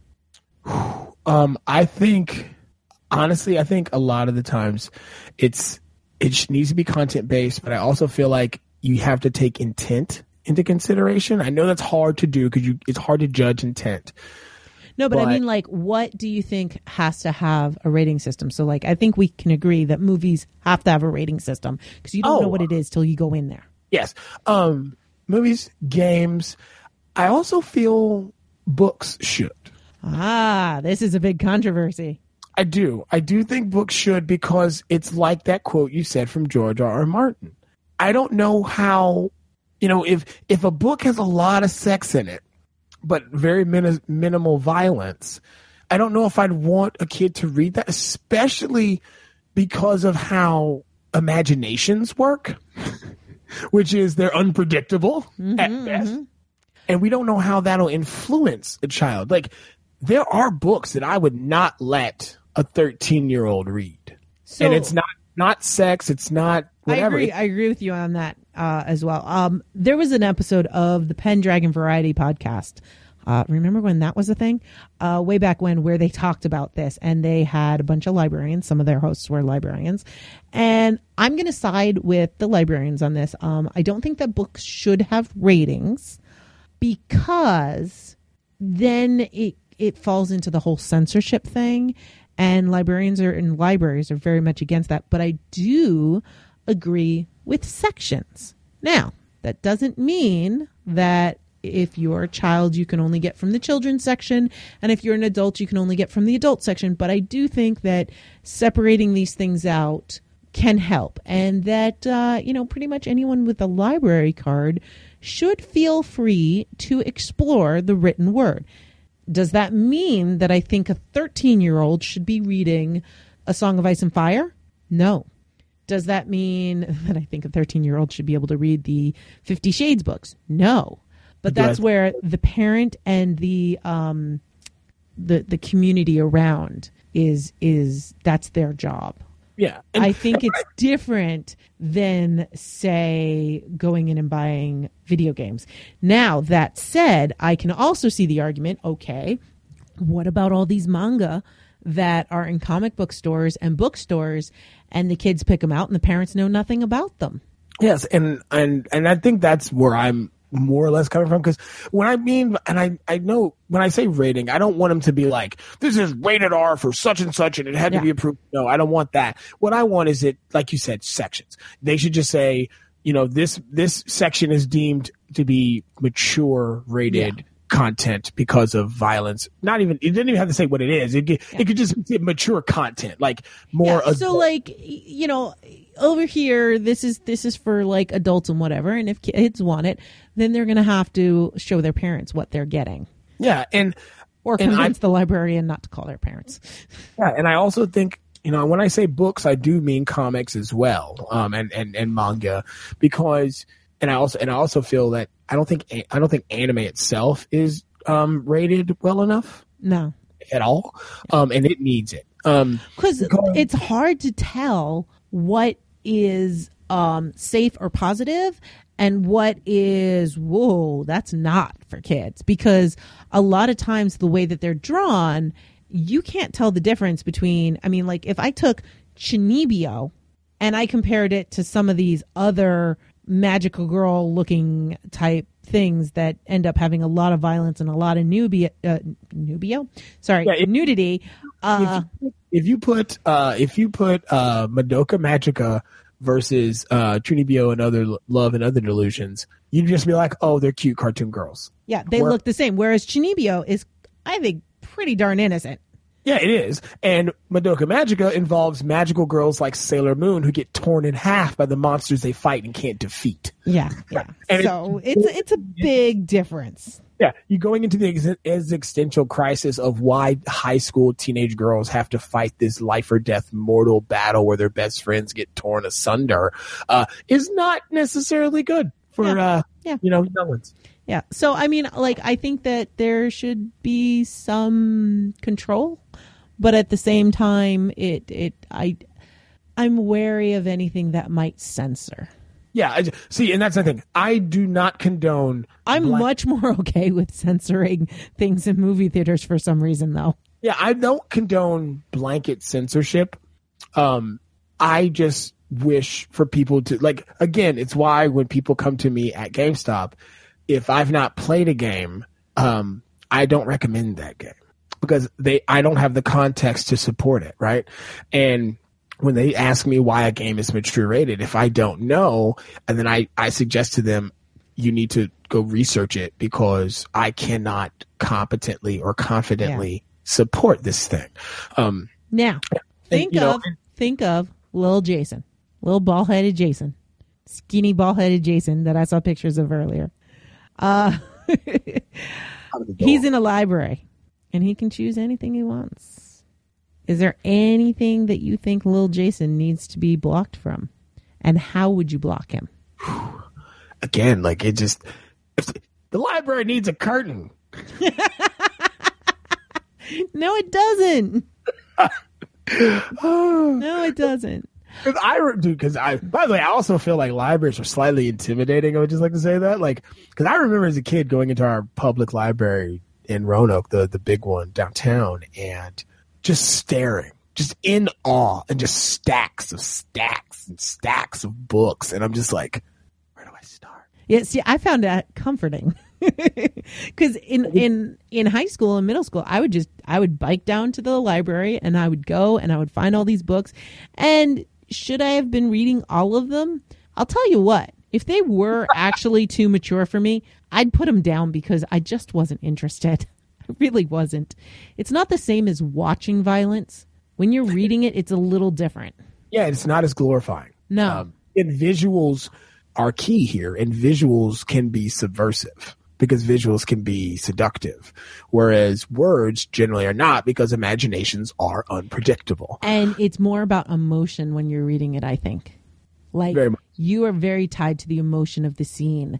Um, I think, honestly, I think a lot of the times it's it sh- needs to be content based, but I also feel like you have to take intent into consideration. I know that's hard to do because you it's hard to judge intent. No, but, I But- mean, like, what do you think has to have a rating system? So, like, I think we can agree that movies have to have a rating system because you don't Oh. know what it is till you go in there. Yes, um, movies, games. I also feel books should. Ah, this is a big controversy. I do. I do think books should because it's like that quote you said from George R. R. Martin. I don't know how, you know, if if a book has a lot of sex in it, but very min- minimal violence, I don't know if I'd want a kid to read that, especially because of how imaginations work, which is they're unpredictable at best. And we don't know how that'll influence a child. Like, there are books that I would not let a thirteen-year-old read. So, and it's not not sex, it's not whatever. I agree. It- I agree with you on that uh, as well. Um, there was an episode of the Pendragon Variety podcast. Uh, remember when that was a thing? Uh, way back when, where they talked about this, and they had a bunch of librarians. Some of their hosts were librarians, and I'm going to side with the librarians on this. Um, I don't think that books should have ratings because then it it falls into the whole censorship thing, and librarians are and libraries are very much against that. But I do agree with sections. Now, that doesn't mean that if you're a child, you can only get from the children's section, and if you're an adult, you can only get from the adult section. But I do think that separating these things out can help, and that uh, you know, pretty much anyone with a library card should feel free to explore the written word. Does that mean that I think a thirteen-year-old should be reading A Song of Ice and Fire? No. Does that mean that I think a thirteen-year-old should be able to read the Fifty Shades books? No. But that's where the parent and the um, the the community around is is that's their job. yeah. And- I think it's different than, say, going in and buying video games. Now, that said, I can also see the argument, okay, what about all these manga that are in comic book stores and bookstores, and the kids pick them out and the parents know nothing about them? Yes, and and and I think that's where I'm more or less coming from, because when I mean, and I I know when I say rating, I don't want them to be like, this is rated R for such and such and it had Yeah. to be approved. No, I don't want that. What I want is it, like you said, sections. They should just say, you know, this this section is deemed to be mature rated Yeah. content because of violence. Not even, it didn't even have to say what it is. It, could- it could just be mature content, like more. Yeah, so adult- like y- you know, over here this is this is for like adults and whatever, and if kids want it, then they're going to have to show their parents what they're getting, yeah, and or And I- convince the librarian not to call their parents. Yeah, and I also think, you know, when I say books, I do mean comics as well, um, and, and, and manga, because, and I also and I also feel that I don't think I don't think anime itself is um, rated well enough. No. if at all, um, and it needs it. Um, because it's hard to tell what is um, safe or positive and what is, whoa, that's not for kids. Because a lot of times the way that they're drawn, you can't tell the difference between, I mean, like if I took Chunibyo and I compared it to some of these other magical girl looking type things that end up having a lot of violence and a lot of nubia, uh, nubio, sorry, Yeah, it- nudity. Uh, if, you, if you put uh, if you put uh, Madoka Magica versus uh, Chunibyo and other Love and Other Delusions, you'd just be like, oh, they're cute cartoon girls. yeah, they Where- look the same. Whereas Chunibyo is, I think, pretty darn innocent. Yeah, it is. And Madoka Magica involves magical girls like Sailor Moon who get torn in half by the monsters they fight and can't defeat. Yeah, yeah. And so it's it's a big difference. Yeah, you're going into the ex- existential crisis of why high school teenage girls have to fight this life or death mortal battle where their best friends get torn asunder uh, is not necessarily good for Yeah. uh, Yeah. you know, young ones. Yeah. So I mean, like, I think that there should be some control, but at the same time, it it I I'm wary of anything that might censor. Yeah, I, see, and that's the thing. I do not condone. I'm black- much more okay with censoring things in movie theaters for some reason, though. Yeah, I don't condone blanket censorship. Um, I just wish for people to, like, again, it's why when people come to me at GameStop, if I've not played a game, um, I don't recommend that game because they, I don't have the context to support it, right? And when they ask me why a game is mature rated, if I don't know, and then I, I suggest to them, you need to go research it because I cannot competently or confidently support this thing. Um, Now, think you know, of think of Lil Jason, Lil ball headed Jason, skinny ball headed Jason that I saw pictures of earlier. Uh, he's in a library, and he can choose anything he wants. Is there anything that you think Lil Jason needs to be blocked from, and how would you block him? Again, like it just if the library needs a curtain. No, it doesn't. No, it doesn't. Cause I, re- dude, because I, by the way, I also feel like libraries are slightly intimidating. I would just like to say that, like, because I remember as a kid going into our public library in Roanoke, the the big one downtown, and just staring, just in awe, and just stacks of stacks and stacks of books, and I'm just like, where do I start? Yeah, see, I found that comforting because in in in high school and middle school, I would just I would bike down to the library and I would go and I would find all these books. And should I have been reading all of them? I'll tell you what, if they were actually too mature for me, I'd put them down because I just wasn't interested. I really wasn't. It's not the same as watching violence. When you're reading it, it's a little different. Yeah, it's not as glorifying. No. Um, and visuals are key here, and visuals can be subversive because visuals can be seductive, whereas words generally are not because imaginations are unpredictable. And it's more about emotion when you're reading it, I think. Like, Very much. you are very tied to the emotion of the scene.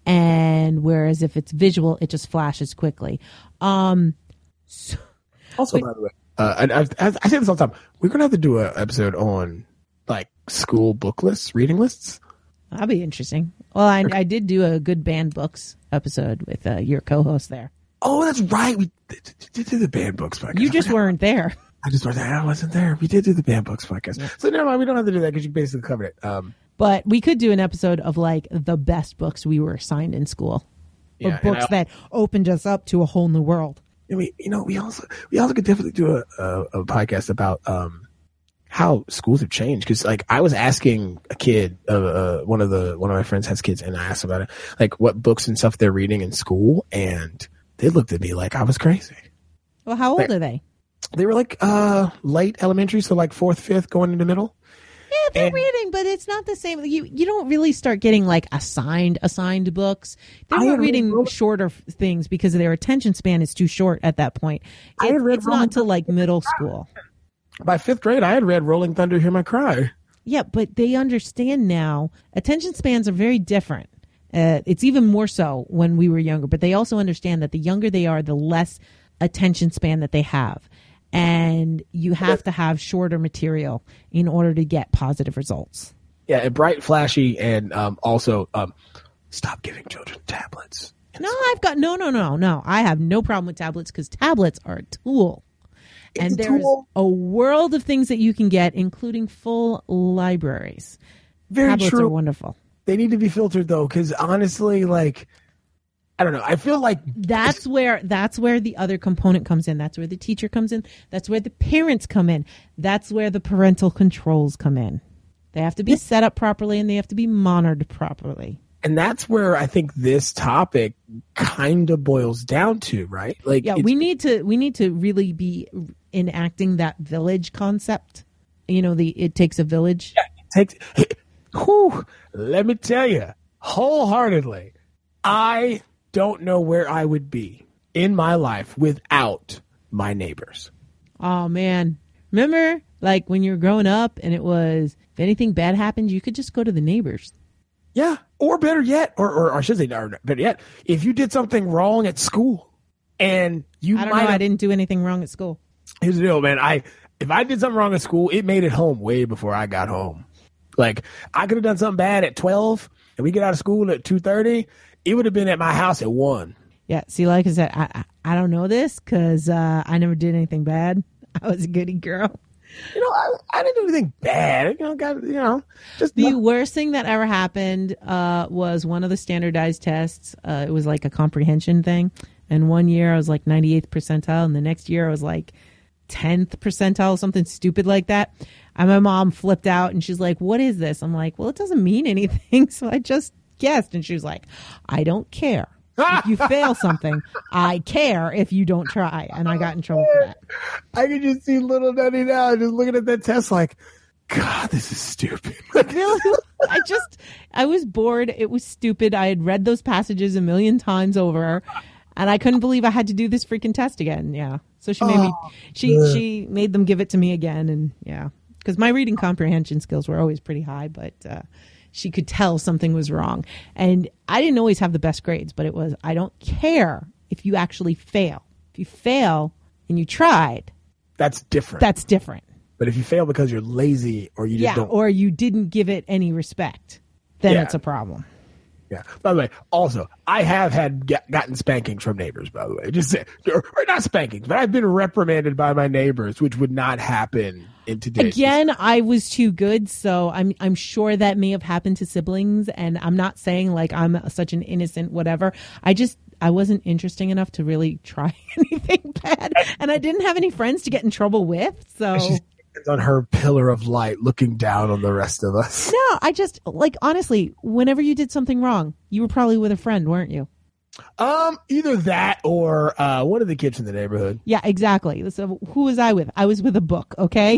And whereas if it's visual, it just flashes quickly. Um, so, Also, by the way, uh, and I've, I I say this all the time, we're going to have to do an episode on like school book lists, reading lists. that'll be interesting. Well, I, I did do a good banned books episode with uh, your co-host there. Oh, that's right. We did, did do the banned books podcast. You just weren't there. I just wasn't there. I wasn't there. We did do the banned books podcast. So never mind. We don't have to do that because you basically covered it. Um, But we could do an episode of like the best books we were assigned in school. Yeah, or and books I- that opened us up to a whole new world. And we, you know, we also we also could definitely do a, a, a podcast about um how schools have changed. Because like I was asking a kid, uh, uh, one of the one of my friends has kids, and I asked about it, like what books and stuff they're reading in school, and they looked at me like I was crazy. Well, how old Right. are they? They were like uh late elementary, so like fourth, fifth, going into middle. Yeah, they're And- reading, but it's not the same. You you don't really start getting like assigned assigned books. They I were had read reading Roman- shorter f- things because their attention span is too short at that point. I had It's, read it's Roman- not till like middle school. By fifth grade, I had read Rolling Thunder, Hear My Cry. Yeah, but they understand now. Attention spans are very different. Uh, it's even more so when we were younger, but they also understand that the younger they are, the less attention span that they have. And you have to have shorter material in order to get positive results. Yeah, and bright, flashy, and um, also um, stop giving children tablets. No, I've got no, no, no, no. I have no problem with tablets because tablets are a tool. It's and a there's tool. a world of things that you can get, including full libraries. Very tablets true. are wonderful. They need to be filtered though, because honestly, like, I don't know. I feel like That's where that's where the other component comes in. That's where the teacher comes in. That's where the parents come in. That's where the parental controls come in. They have to be set up properly and they have to be monitored properly. and that's where I think this topic kind of boils down to, right? Like, Yeah, it's- we need to we need to really be enacting that village concept. You know, the it takes a village. takes. Whew, let me tell you, wholeheartedly, I don't know where I would be in my life without my neighbors. Oh man. Remember like when you were growing up and it was if anything bad happened, you could just go to the neighbors. Yeah, or better yet, or, or I should say, or better yet, if you did something wrong at school and you I don't might know, I have, didn't do anything wrong at school. here's the deal, man. I if I did something wrong at school, it made it home way before I got home. Like I could have done something bad at twelve, and we get out of school at two thirty. It would have been at my house at one. Yeah, see, like I said, I I, I don't know this because uh, I never did anything bad. I was a goody girl. You know, I, I didn't do anything bad. You know, got you know, just The worst thing that ever happened uh, was one of the standardized tests. Uh, it was like a comprehension thing. And one year I was like ninety-eighth percentile. And the next year I was like tenth percentile, something stupid like that. And my mom flipped out and she's like, what is this? I'm like, well, it doesn't mean anything. So I just guessed. And she was like, I don't care. If you fail something, I care if you don't try. And I got in trouble for that. I can just see little Nutty now just looking at that test like, God, this is stupid. Really? I just, I was bored. It was stupid. I had read those passages a million times over, and I couldn't believe I had to do this freaking test again. Yeah. So she made me, she, she made them give it to me again. And yeah, because my reading comprehension skills were always pretty high, but uh, she could tell something was wrong. And I didn't always have the best grades, but it was, I don't care if you actually fail. If you fail and you tried, That's different. that's different. But if you fail because you're lazy or you just Yeah. don't. Or you didn't give it any respect, then Yeah. it's a problem. Yeah. By the way, also, I have had get, gotten spankings from neighbors, by the way. Just or, or not spankings, but I've been reprimanded by my neighbors, which would not happen in today's Again, I was too good, so I'm I'm sure that may have happened to siblings, and I'm not saying like I'm such an innocent whatever. I just I wasn't interesting enough to really try anything bad, and I didn't have any friends to get in trouble with. So She's on her pillar of light, looking down on the rest of us. no, I just like honestly, whenever you did something wrong, you were probably with a friend, weren't you? Um, either that or uh, one of the kids in the neighborhood. Yeah, exactly. So who was I with? I was with a book. Okay.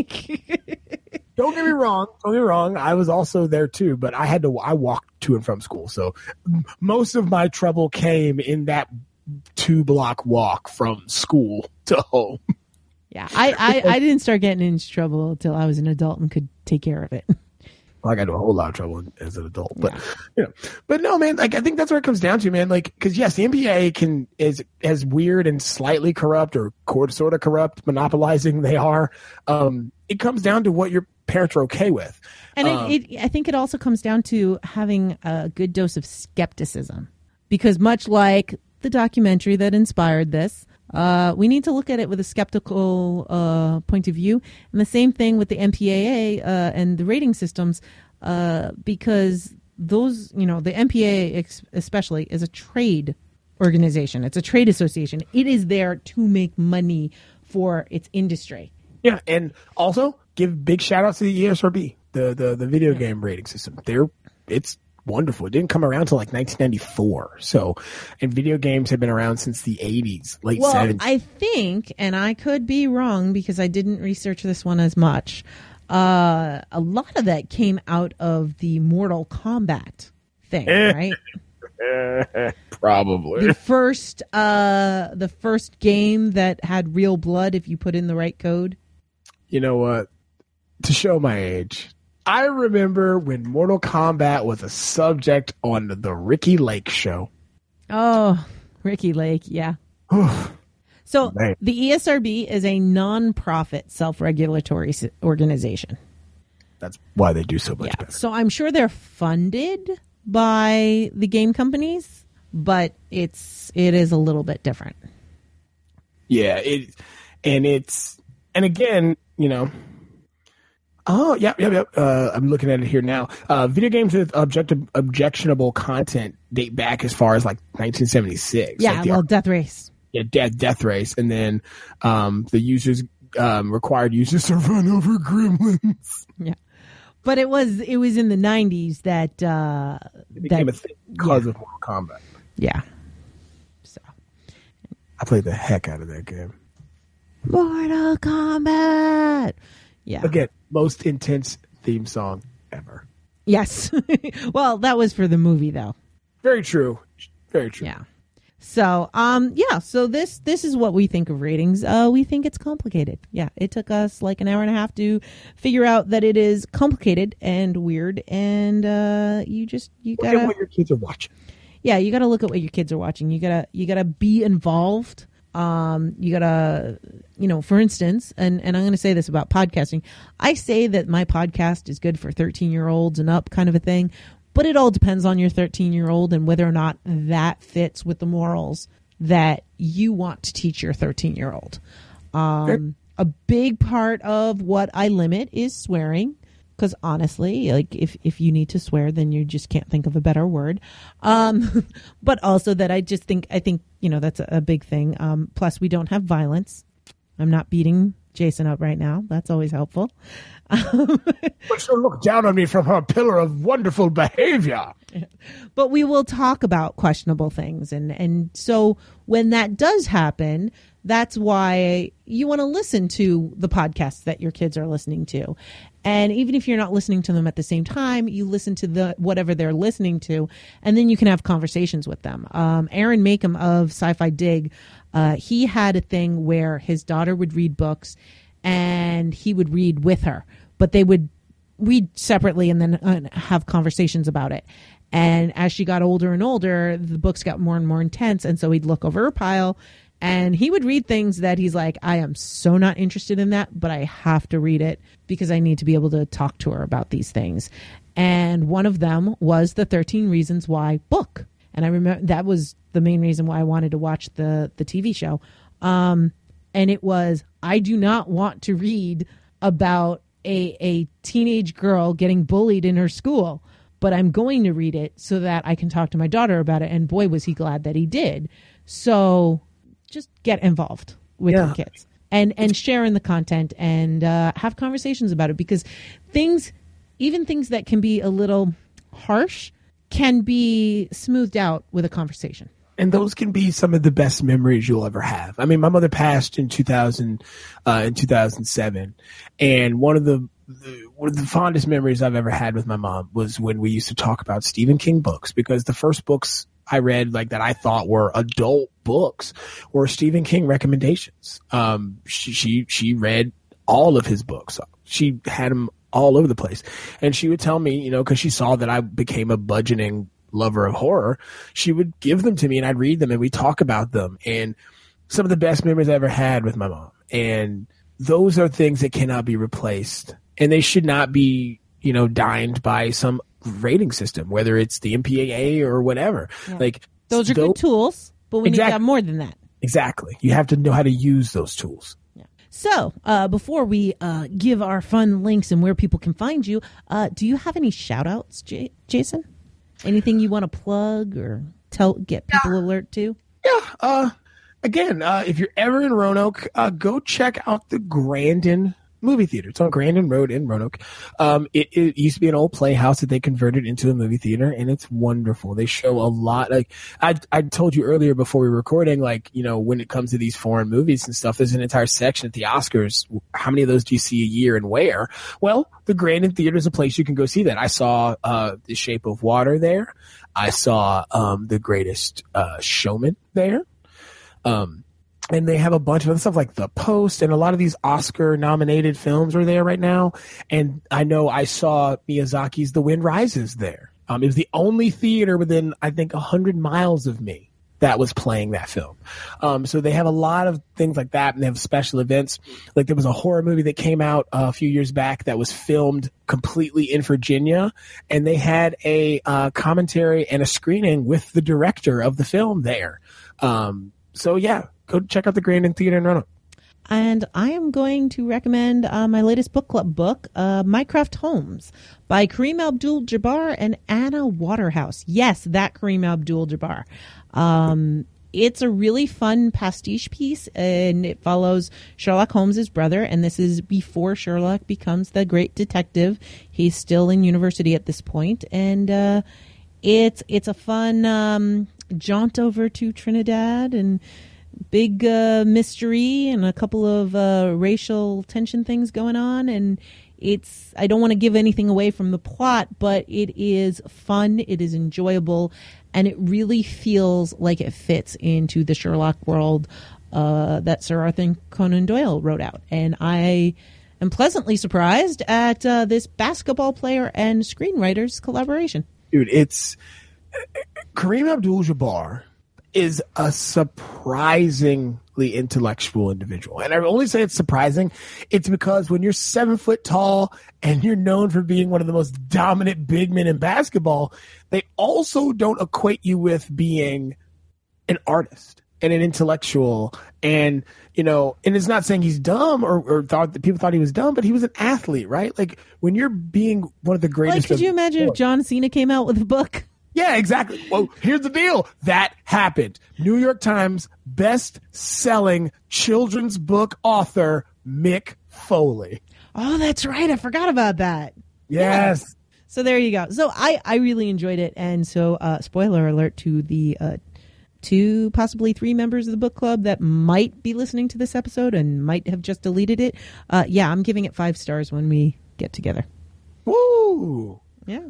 Don't get me wrong. Don't get me wrong. I was also there too, but I had to. I walked to and from school, so m- most of my trouble came in that two block walk from school to home. Yeah, I, I, I didn't start getting into trouble until I was an adult and could take care of it. Well, I got into a whole lot of trouble as an adult, but you know, but no, man. Like I think that's where it comes down to, man. Like because yes, the N B A can is as weird and slightly corrupt or sort of corrupt, monopolizing they are. Um, it comes down to what your parents are okay with. And Um, it, it, I think it also comes down to having a good dose of skepticism, because much like the documentary that inspired this, uh, we need to look at it with a skeptical uh, point of view. And the same thing with the M P A A uh, and the rating systems, uh, because those, you know, the M P A A ex- especially is a trade organization. It's a trade association. It is there to make money for its industry. Yeah, and also give big shout outs to the E S R B, the the the video game rating system. They're it's wonderful. It didn't come around until like nineteen ninety-four. So, and video games have been around since the eighties, late Well, seventies. I think, and I could be wrong because I didn't research this one as much. Uh, a lot of that came out of the Mortal Kombat thing, right? Probably. The first, uh, the first game that had real blood if you put in the right code. You know what? To show my age, I remember when Mortal Kombat was a subject on the Ricky Lake show. Oh, Ricky Lake, yeah. So Man. the E S R B is a non-profit self-regulatory s- organization. That's why they do so much Yeah. better. So I'm sure they're funded by the game companies, but it's it is a little bit different. Yeah, it and it's and again, you know. Oh, yeah, yeah, yeah. Uh, I'm looking at it here now. Uh, video games with objective, objectionable content date back as far as like nineteen seventy-six. Yeah, like the, well, Death Race. yeah, death, death race, and then um, the users um, required users to run over gremlins. Yeah, but it was it was in the nineties that uh, It became that a thing because yeah. of Mortal Kombat. yeah. So I played the heck out of that game. Mortal Kombat. Yeah. Again, most intense theme song ever. Yes. Well, that was for the movie though. Very true. Very true. Yeah. So, um, yeah. So this this is what we think of ratings. Uh, we think it's complicated. Yeah, it took us like an hour and a half to figure out that it is complicated and weird, and uh, you just you Look gotta at what your kids are watching. yeah you gotta look at what your kids are watching. You gotta you gotta be involved. Um, you gotta, you know, for instance, and, and I'm going to say this about podcasting. I say that my podcast is good for thirteen year olds and up kind of a thing, but it all depends on your thirteen year old and whether or not that fits with the morals that you want to teach your thirteen year old. Um, a big part of what I limit is swearing. Because honestly, like if, if you need to swear, then you just can't think of a better word. Um, but also that I just think, I think, you know, that's a, a big thing. Um, plus, we don't have violence. I'm not beating Jason up right now. That's always helpful. But she'll look down on me from her pillar of wonderful behavior. But we will talk about questionable things. And, and so when that does happen, that's why you want to listen to the podcasts that your kids are listening to. And even if you're not listening to them at the same time, you listen to the whatever they're listening to, and then you can have conversations with them. Um, Aaron Makem of Sci-Fi Dig, uh, he had a thing where his daughter would read books and he would read with her, but they would read separately and then uh, have conversations about it. And as she got older and older, the books got more and more intense. And so he'd look over her pile and he would read things that he's like, I am so not interested in that, but I have to read it because I need to be able to talk to her about these things. And one of them was the thirteen Reasons Why book. And I remember that was the main reason why I wanted to watch the, the T V show. Um, and it was, I do not want to read about a, a teenage girl getting bullied in her school, but I'm going to read it so that I can talk to my daughter about it. And boy, was he glad that he did. So just get involved with Yeah. your kids and, and share in the content and uh, have conversations about it, because things, even things that can be a little harsh, can be smoothed out with a conversation. And those can be some of the best memories you'll ever have. I mean, my mother passed in two thousand, uh, in two thousand seven, and one of the, the one of the fondest memories I've ever had with my mom was when we used to talk about Stephen King books, because the first books I read, like that I thought were adult books, were Stephen King recommendations. Um, she she she read all of his books. She had them all over the place, and she would tell me, you know, because she saw that I became a budgeting lover of horror, she would give them to me and I'd read them and we'd talk about them. And some of the best memories I ever had with my mom. And those are things that cannot be replaced, and they should not be, you know, dined by some rating system, whether it's the M P A A or whatever. Yeah. Like Those are those, good tools, but we need to Exactly. have more than that. Exactly. You have to know how to use those tools. So, uh, before we uh, give our fun links and where people can find you, uh, do you have any shout outs, J- Jason? Anything you want to plug or tell, get people Yeah. alert to? Yeah. Uh, again, uh, if you're ever in Roanoke, uh, go check out the Grandin movie theater. It's on Grandin Road in Roanoke. Um, it, it used to be an old playhouse that they converted into a movie theater, and it's wonderful. They show a lot. Like I, I told you earlier before we were recording, like, you know, when it comes to these foreign movies and stuff, there's an entire section at the Oscars. How many of those do you see a year and where? Well, the Grandin Theater is a place you can go see that. I saw, uh, The Shape of Water there. I saw, um, The Greatest, uh, Showman there. Um, And they have a bunch of other stuff like The Post, and a lot of these Oscar-nominated films are there right now. And I know I saw Miyazaki's The Wind Rises there. Um, it was the only theater within, I think, one hundred miles of me that was playing that film. Um, so they have a lot of things like that, and they have special events. Like there was a horror movie that came out uh, a few years back that was filmed completely in Virginia, and they had a uh, commentary and a screening with the director of the film there. Um, so yeah, go check out the Grandin Theater in Roanoke. And I am going to recommend uh, my latest book club book, uh, Mycroft Holmes, by Kareem Abdul-Jabbar and Anna Waterhouse. Yes, that Kareem Abdul-Jabbar. Um, it's a really fun pastiche piece, and it follows Sherlock Holmes' brother, and this is before Sherlock becomes the great detective. He's still in university at this point, and uh, it's it's a fun um, jaunt over to Trinidad, and big uh, mystery and a couple of uh, racial tension things going on, and it's I don't want to give anything away from the plot, but it is fun, it is enjoyable, and it really feels like it fits into the Sherlock world uh, that Sir Arthur Conan Doyle wrote out. And I am pleasantly surprised at uh, this basketball player and screenwriter's collaboration. Dude, it's Kareem Abdul-Jabbar is a surprisingly intellectual individual. And I only say it's surprising. It's because when you're seven foot tall and you're known for being one of the most dominant big men in basketball, they also don't equate you with being an artist and an intellectual. And, you know, and it's not saying he's dumb or, or thought that people thought he was dumb, but he was an athlete, right? Like when you're being one of the greatest. Like, could you imagine if John Cena came out with a book? Yeah, exactly. Well, here's the deal. That happened. New York Times best-selling children's book author Mick Foley. Oh, that's right. I forgot about that. Yes. Yeah. So there you go. So I, I really enjoyed it. And so uh, spoiler alert to the uh, two, possibly three members of the book club that might be listening to this episode and might have just deleted it. Uh, yeah, I'm giving it five stars when we get together. Woo! Yeah.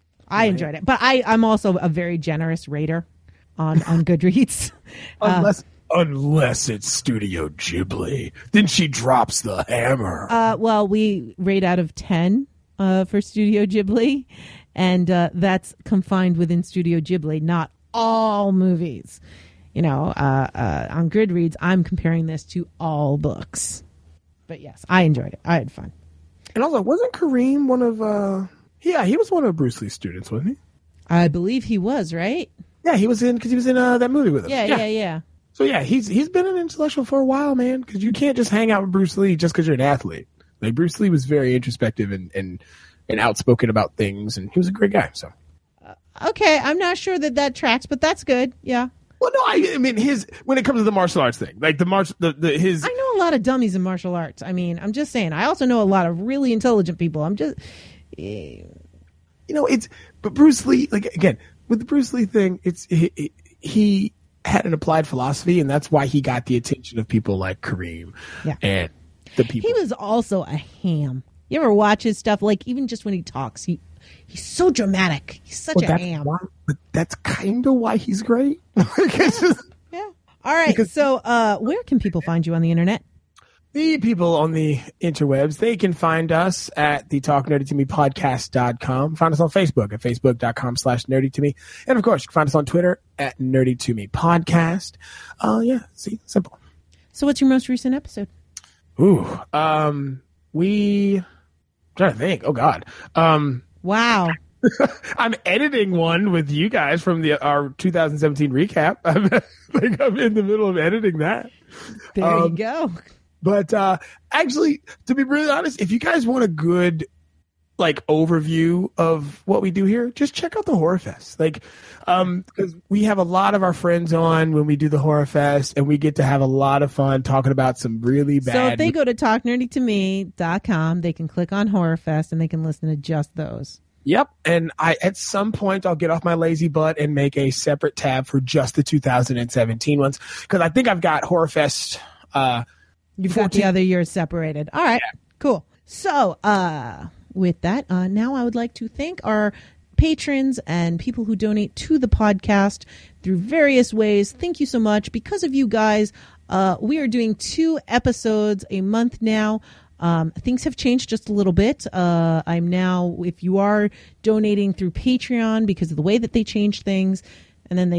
I enjoyed it, but I, I'm also a very generous rater on, on Goodreads. Unless, uh, unless it's Studio Ghibli, then she drops the hammer. Uh, well, we rate out of ten uh, for Studio Ghibli, and uh, that's confined within Studio Ghibli, not all movies. You know, uh, uh, on Goodreads, I'm comparing this to all books. But yes, I enjoyed it. I had fun. And also, wasn't Kareem one of... Uh... Yeah, he was one of Bruce Lee's students, wasn't he? I believe he was, right? Yeah, he was in because he was in uh, that movie with him. Yeah, yeah, yeah, yeah. So yeah, he's he's been an intellectual for a while, man. Because you can't just hang out with Bruce Lee just because you're an athlete. Like Bruce Lee was very introspective and and and outspoken about things, and he was a great guy. So uh, okay, I'm not sure that that tracks, but that's good. Yeah. Well, no, I, I mean his when it comes to the martial arts thing, like the martial the, the his. I know a lot of dummies in martial arts. I mean, I'm just saying. I also know a lot of really intelligent people. I'm just. Eh, You know, it's, but Bruce Lee, like, again, with the Bruce Lee thing, it's, he, he had an applied philosophy, and that's why he got the attention of people like Kareem yeah. and the people. He was also a ham. You ever watch his stuff? Like, even just when he talks, he he's so dramatic. He's such well, a that's ham. Why, but that's kind of why he's great. It's just, yeah. All right. Because, so, uh, where can people find you on the internet? The people on the interwebs, they can find us at the talk nerdy to me podcast dot com. Find us on Facebook at facebook.com slash nerdy to me. And of course, you can find us on Twitter at nerdy to me podcast. Uh, yeah, see, simple. So what's your most recent episode? Ooh, um, we, I'm trying to think. Oh God. Um, wow. I'm editing one with you guys from the, our two thousand seventeen recap. I'm, like I'm in the middle of editing that. There um, you go. But uh, actually, to be really honest, if you guys want a good like overview of what we do here, just check out the Horror Fest. Like, um, because we have a lot of our friends on when we do the Horror Fest, and we get to have a lot of fun talking about some really bad. So if they go to talk nerdy to me dot com, they can click on Horror Fest and they can listen to just those. Yep, and I at some point I'll get off my lazy butt and make a separate tab for just the two thousand seventeen ones, because I think I've got Horror Fest. Uh, You've got the other years separated. All right, yeah. Cool. So, uh, with that, uh, now I would like to thank our patrons and people who donate to the podcast through various ways. Thank you so much. Because of you guys, uh, we are doing two episodes a month now. Um, things have changed just a little bit. Uh, I'm now, if you are donating through Patreon, because of the way that they changed things, and then they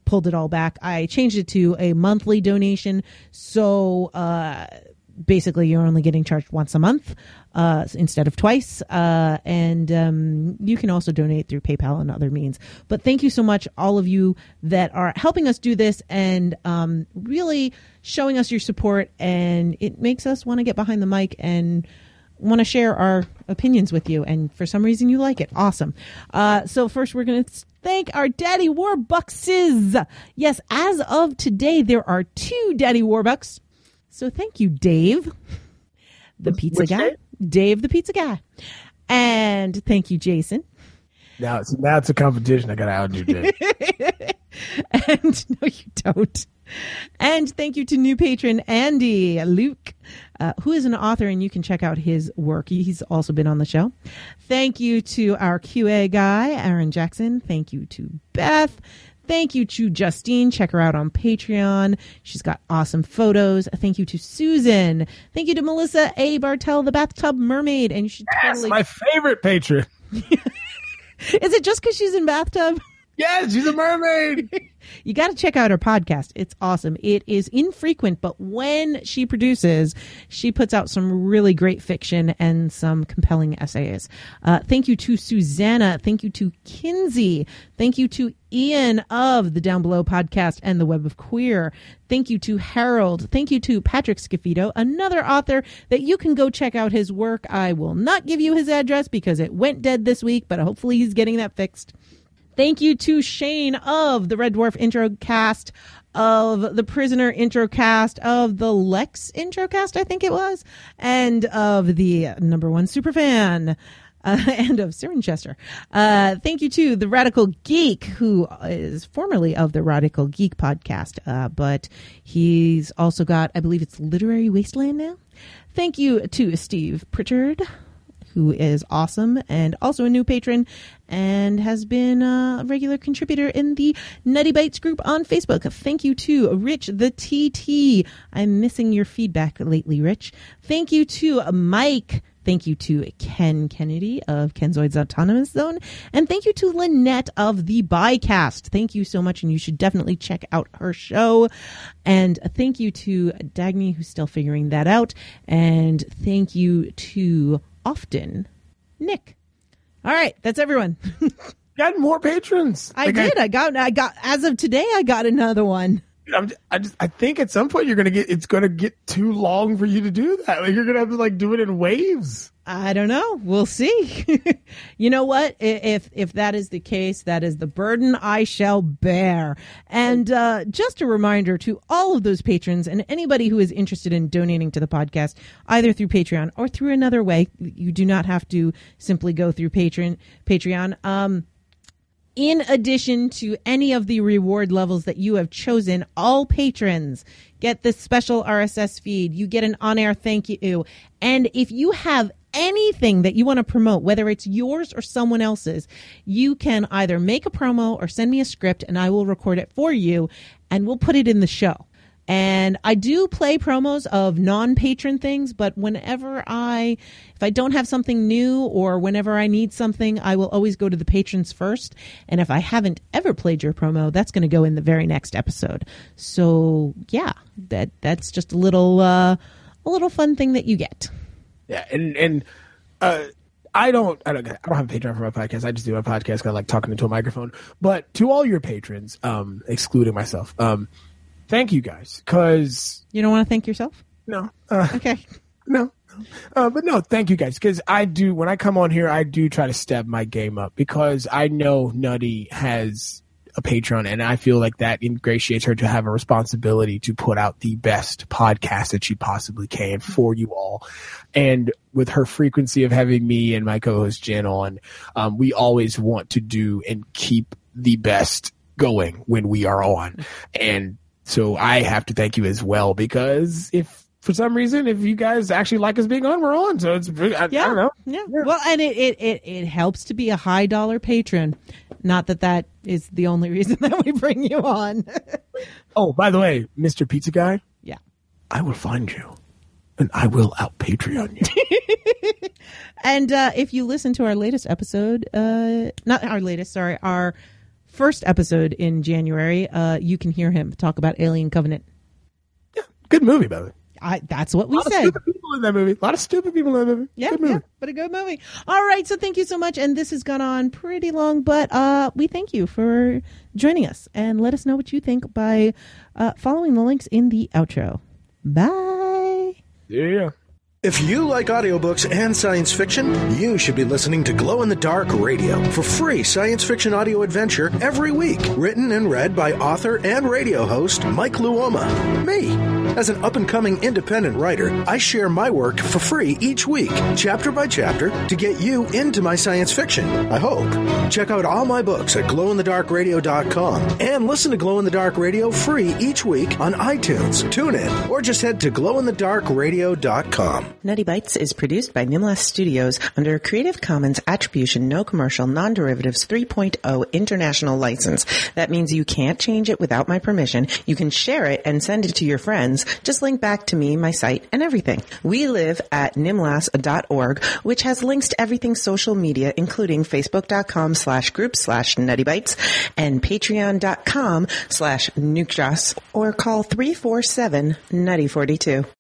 pulled it all back. I changed it to a monthly donation. So uh, basically, you're only getting charged once a month uh, instead of twice. Uh, and um, you can also donate through PayPal and other means. But thank you so much, all of you that are helping us do this and um, really showing us your support. And it makes us want to get behind the mic and want to share our opinions with you, and for some reason you like it. Awesome. Uh, so first we're going to thank our Daddy Warbuckses. Yes, as of today, there are two Daddy Warbucks. So thank you, Dave, the pizza Which guy. Dave? Dave, the pizza guy. And thank you, Jason. Now, it's, now it's a competition. I got to outdo Dave. And no, you don't. And thank you to new patron Andy Luke, uh, who is an author, and you can check out his work. He's also been on the show. Thank you to our Q A guy, Aaron Jackson. Thank you to Beth. Thank you to Justine. Check her out on Patreon. She's got awesome photos. Thank you to Susan. Thank you to Melissa A. Bartell, the Bathtub Mermaid. And you should That's totally. my favorite patron. Is it just because she's in bathtub? Yes, she's a mermaid. You got to check out her podcast. It's awesome. It is infrequent, but when she produces, she puts out some really great fiction and some compelling essays. Uh, thank you to Susanna. Thank you to Kinsey. Thank you to Ian of the Down Below podcast and the Web of Queer. Thank you to Harold. Thank you to Patrick Scafito, another author that you can go check out his work. I will not give you his address because it went dead this week, but hopefully he's getting that fixed. Thank you to Shane of the Red Dwarf intro cast, of the Prisoner intro cast, of the Lex intro cast, I think it was, and of the number one superfan, uh, and of Cirencester. Uh, thank you to the Radical Geek, who is formerly of the Radical Geek podcast, uh, but he's also got, I believe it's Literary Wasteland now. Thank you to Steve Pritchard, who is awesome and also a new patron and has been a regular contributor in the Nutty Bites group on Facebook. Thank you to Rich the T T. I'm missing your feedback lately, Rich. Thank you to Mike. Thank you to Ken Kennedy of Kenzoid's Autonomous Zone. And thank you to Lynette of the Bycast. Thank you so much, and you should definitely check out her show. And thank you to Dagny, who's still figuring that out. And thank you to Often Nick. All right, that's everyone. Got more patrons. I Like, did. I, I got. I got. As of today, I got another one. I'm, I just, I think at some point you're gonna get. It's gonna get too long for you to do that. Like you're gonna have to like do it in waves. I don't know. We'll see. You know what? If if that is the case, that is the burden I shall bear. And uh, just a reminder to all of those patrons and anybody who is interested in donating to the podcast, either through Patreon or through another way. You do not have to simply go through Patreon. Patreon. Um, in addition to any of the reward levels that you have chosen, all patrons get this special R S S feed. You get an on-air thank you. And if you have anything that you want to promote, whether it's yours or someone else's, you can either make a promo or send me a script and I will record it for you and we'll put it in the show. And I do play promos of non-patron things, but whenever I, if I don't have something new or whenever I need something, I will always go to the patrons first. And if I haven't ever played your promo, that's going to go in the very next episode. So yeah, that that's just a little, uh, a little fun thing that you get. Yeah, and and uh, I don't, I don't, I don't have a Patreon for my podcast. I just do my podcast because I like talking into a microphone. But to all your patrons, um, excluding myself, um, thank you guys. Because you don't want to thank yourself? No. Uh, okay. No. Uh, but no, thank you guys. Because I do, when I come on here, I do try to step my game up because I know Nutty has a Patreon, and I feel like that ingratiates her to have a responsibility to put out the best podcast that she possibly can for you all. And with her frequency of having me and my co-host Jen on, um, we always want to do and keep the best going when we are on. And so I have to thank you as well, because if for some reason, if you guys actually like us being on, we're on. So it's, I, yeah. I don't know. Yeah. yeah. Well, and it, it, it, it helps to be a high dollar patron. Not that that is the only reason that we bring you on. Oh, by the way, Mister Pizza Guy. Yeah. I will find you and I will out Patreon you. And uh, if you listen to our latest episode, uh, not our latest, sorry, our first episode in January, uh, you can hear him talk about Alien Covenant. Yeah, good movie, by the way. I, that's what we a lot said. Of stupid people in that movie. A lot of stupid people in that movie. Yeah, good movie. yeah, but a good movie. All right, so thank you so much. And this has gone on pretty long, but uh, we thank you for joining us. And let us know what you think by uh, following the links in the outro. Bye. Yeah. If you like audiobooks and science fiction, you should be listening to Glow in the Dark Radio for free science fiction audio adventure every week. Written and read by author and radio host Mike Luoma. Me. As an up-and-coming independent writer, I share my work for free each week, chapter by chapter, to get you into my science fiction, I hope. Check out all my books at glow in the dark radio dot com and listen to Glow in the Dark Radio free each week on iTunes, TuneIn, or just head to glow in the dark radio dot com. Nutty Bites is produced by Nimlas Studios under a Creative Commons Attribution No Commercial Non-Derivatives three point oh International License. That means you can't change it without my permission. You can share it and send it to your friends. Just link back to me, my site, and everything. We live at nimlas dot org, which has links to everything social media, including facebook.com slash group slash nuttybites and patreon.com slash nukejoss, or call three four seven nutty forty-two.